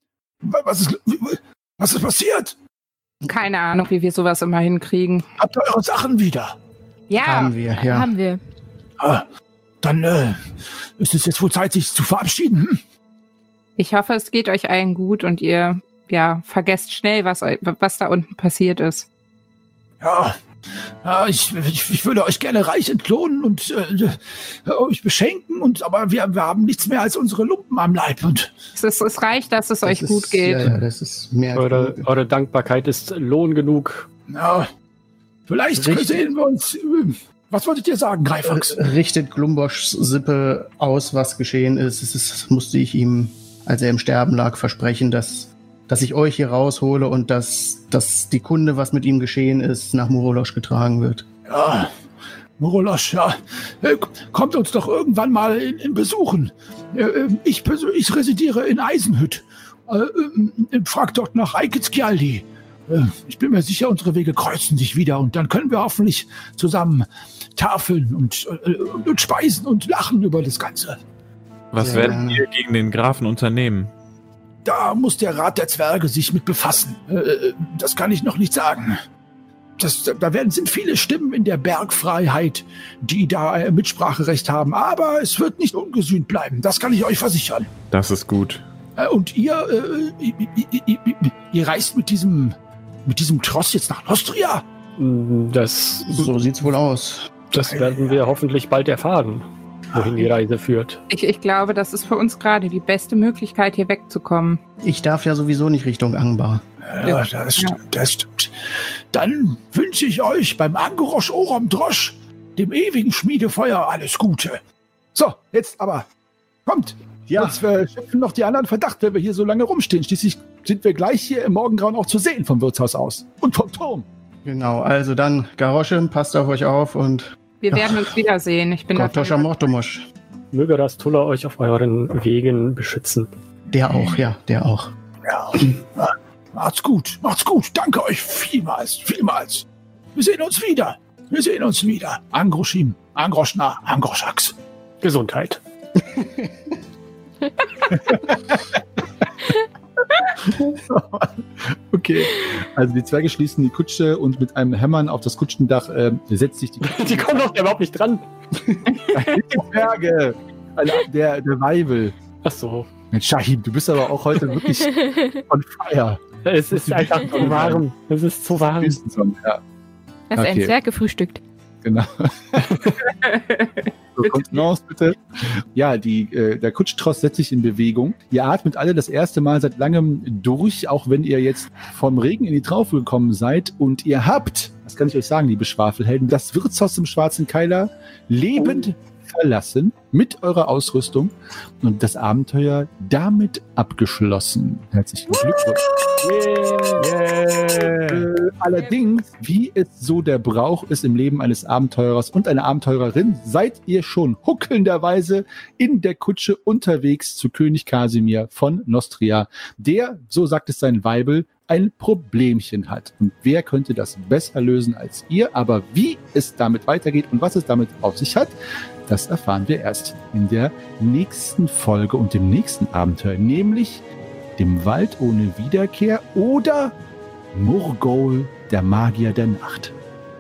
passiert? Keine Ahnung, wie wir sowas immer hinkriegen. Habt ihr eure Sachen wieder? Ja, Haben wir, ja. Haben wir. Dann ist es jetzt wohl Zeit, sich zu verabschieden. Hm? Ich hoffe, es geht euch allen gut und ihr vergesst schnell, was da unten passiert ist. Ja, ich würde euch gerne reich entlohnen und euch beschenken, aber wir haben nichts mehr als unsere Lumpen am Leib. Und Es reicht, dass es euch gut geht. Ja, das ist mehr. Eure Dankbarkeit ist Lohn genug. ja, vielleicht sehen wir uns. Was wolltet ihr sagen, Greifax? Richtet Glumboschs Sippe aus, was geschehen ist. Das musste ich ihm, als er im Sterben lag, versprechen, dass ich euch hier raushole und dass die Kunde, was mit ihm geschehen ist, nach Murolosch getragen wird. Ja, Murolosch, ja. Kommt uns doch irgendwann mal in Besuchen. Ich persönlich residiere in Eisenhütt. Fragt dort nach Aikins Galdi. Ich bin mir sicher, unsere Wege kreuzen sich wieder und dann können wir hoffentlich zusammen tafeln und speisen und lachen über das Ganze. Was Sehr werden gerne. wir gegen den Grafen unternehmen? Da muss der Rat der Zwerge sich mit befassen. Das kann ich noch nicht sagen. Da sind viele Stimmen in der Bergfreiheit, die da Mitspracherecht haben. Aber es wird nicht ungesühnt bleiben. Das kann ich euch versichern. Das ist gut. Und ihr reist mit diesem Tross jetzt nach Nostria? So sieht's wohl aus. Das werden wir hoffentlich bald erfahren, wohin die Reise führt. Ich glaube, das ist für uns gerade die beste Möglichkeit, hier wegzukommen. Ich darf ja sowieso nicht Richtung Angbar. Ja, das stimmt. Dann wünsche ich euch beim Angorosch Orom Drosch, dem ewigen Schmiedefeuer, alles Gute. So, jetzt aber, kommt. Ja. Sonst schöpfen noch die anderen Verdacht, wenn wir hier so lange rumstehen. Schließlich sind wir gleich hier im Morgengrauen auch zu sehen vom Wirtshaus aus. Und vom Turm. Genau, also dann, Garoschen, passt auf euch auf und Wir werden uns wiedersehen. Ich bin Kortoscha davon Mortomosch. Möge das Tulla euch auf euren Wegen beschützen. Der auch, ja, der auch. Ja, macht's gut. Danke euch vielmals. Wir sehen uns wieder. Angroschim, Angroschna, Angroschax. Gesundheit. Okay, also die Zwerge schließen die Kutsche und mit einem Hämmern auf das Kutschendach setzt sich die Die kommen doch überhaupt nicht dran. Zwerge. Der Weibel. Ach so. Mensch, Shahim, du bist aber auch heute wirklich on fire. Es ist einfach so warm. Es ist zu warm. Ja, Hast ein Okay. Zwerg gefrühstückt. genau. So, Kontenance bitte. Ja, der Kutschtross setzt sich in Bewegung. Ihr atmet alle das erste Mal seit langem durch, auch wenn ihr jetzt vom Regen in die Traufe gekommen seid. Und ihr habt, das kann ich euch sagen, liebe Schwafelhelden, das Wirtshaus im Schwarzen Keiler lebend verlassen mit eurer Ausrüstung und das Abenteuer damit abgeschlossen. Herzlichen Glückwunsch. Allerdings, wie es so der Brauch ist im Leben eines Abenteurers und einer Abenteurerin, seid ihr schon huckelnderweise in der Kutsche unterwegs zu König Kasimir von Nostria, der, so sagt es sein Weibel, ein Problemchen hat. Und wer könnte das besser lösen als ihr? Aber wie es damit weitergeht und was es damit auf sich hat, das erfahren wir erst in der nächsten Folge und dem nächsten Abenteuer, nämlich dem Wald ohne Wiederkehr oder Murgol, der Magier der Nacht.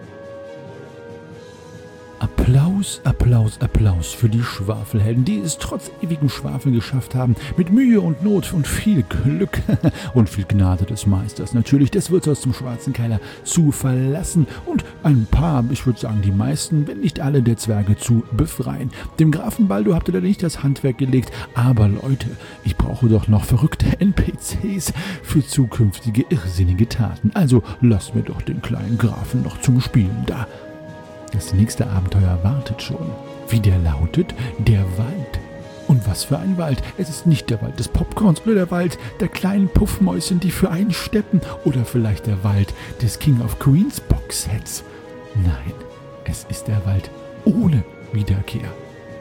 Applaus, Applaus, Applaus für die Schwafelhelden, die es trotz ewigem Schwafel geschafft haben, mit Mühe und Not und viel Glück und viel Gnade des Meisters natürlich des Wirtshaus zum Schwarzen Keiler zu verlassen und ein paar, ich würde sagen die meisten, wenn nicht alle der Zwerge zu befreien. Dem Grafen Baldur habt ihr da nicht das Handwerk gelegt, aber Leute, ich brauche doch noch verrückte NPCs für zukünftige irrsinnige Taten. Also lasst mir doch den kleinen Grafen noch zum Spielen da. Das nächste Abenteuer wartet schon. Wie der lautet, der Wald. Und was für ein Wald. Es ist nicht der Wald des Popcorns oder der Wald der kleinen Puffmäuschen, die für einen steppen. Oder vielleicht der Wald des King of Queens Box-Sets. Nein, es ist der Wald ohne Wiederkehr.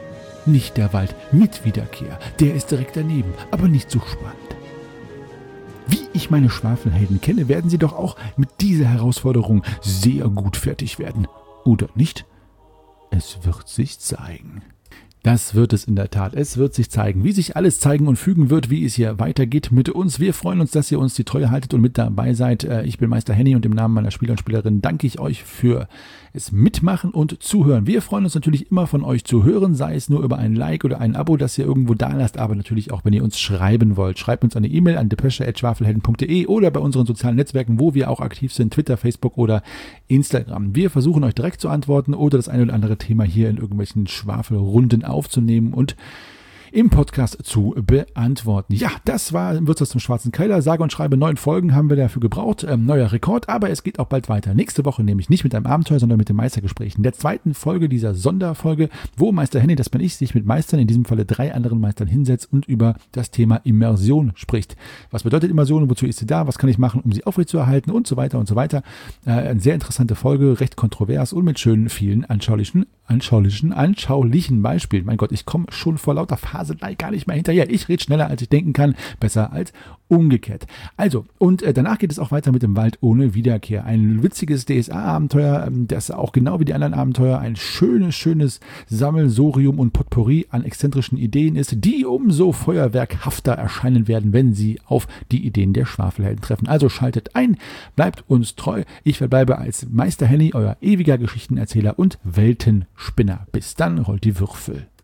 nicht der Wald mit Wiederkehr. Der ist direkt daneben, aber nicht so spannend. Wie ich meine Schwafelhelden kenne, werden sie doch auch mit dieser Herausforderung sehr gut fertig werden. Oder nicht? Es wird sich zeigen. Das wird es in der Tat. Es wird sich zeigen, wie sich alles zeigen und fügen wird, wie es hier weitergeht mit uns. Wir freuen uns, dass ihr uns die Treue haltet und mit dabei seid. Ich bin Meister Henny und im Namen meiner Spieler und Spielerinnen danke ich euch für es Mitmachen und Zuhören. Wir freuen uns natürlich immer von euch zu hören, sei es nur über ein Like oder ein Abo, das ihr irgendwo da lasst, aber natürlich auch, wenn ihr uns schreiben wollt. Schreibt uns eine E-Mail an depesche@schwafelhelden.de oder bei unseren sozialen Netzwerken, wo wir auch aktiv sind, Twitter, Facebook oder Instagram. Wir versuchen euch direkt zu antworten oder das eine oder andere Thema hier in irgendwelchen Schwafelrunden aufzunehmen und im Podcast zu beantworten. Ja, das war Wirtshaus zum Schwarzen Keller. Sage und schreibe 9 Folgen haben wir dafür gebraucht. Neuer Rekord, aber es geht auch bald weiter. Nächste Woche nämlich nicht mit einem Abenteuer, sondern mit den Meistergesprächen. Der zweiten Folge dieser Sonderfolge, wo Meister Henny, das bin ich, sich mit Meistern, in diesem Falle 3 anderen Meistern hinsetzt und über das Thema Immersion spricht. Was bedeutet Immersion? Wozu ist sie da? Was kann ich machen, um sie aufrechtzuerhalten? Und so weiter und so weiter. Eine sehr interessante Folge, recht kontrovers und mit schönen, vielen anschaulichen Beispielen. Mein Gott, ich komme schon vor lauter Faselei gar nicht mehr hinterher. Ich rede schneller, als ich denken kann. Besser als umgekehrt. Also, und danach geht es auch weiter mit dem Wald ohne Wiederkehr. Ein witziges DSA-Abenteuer, das auch genau wie die anderen Abenteuer ein schönes Sammelsurium und Potpourri an exzentrischen Ideen ist, die umso feuerwerkhafter erscheinen werden, wenn sie auf die Ideen der Schwafelhelden treffen. Also schaltet ein, bleibt uns treu. Ich verbleibe als Meister Henny, euer ewiger Geschichtenerzähler und Weltenspinner. Bis dann, rollt die Würfel.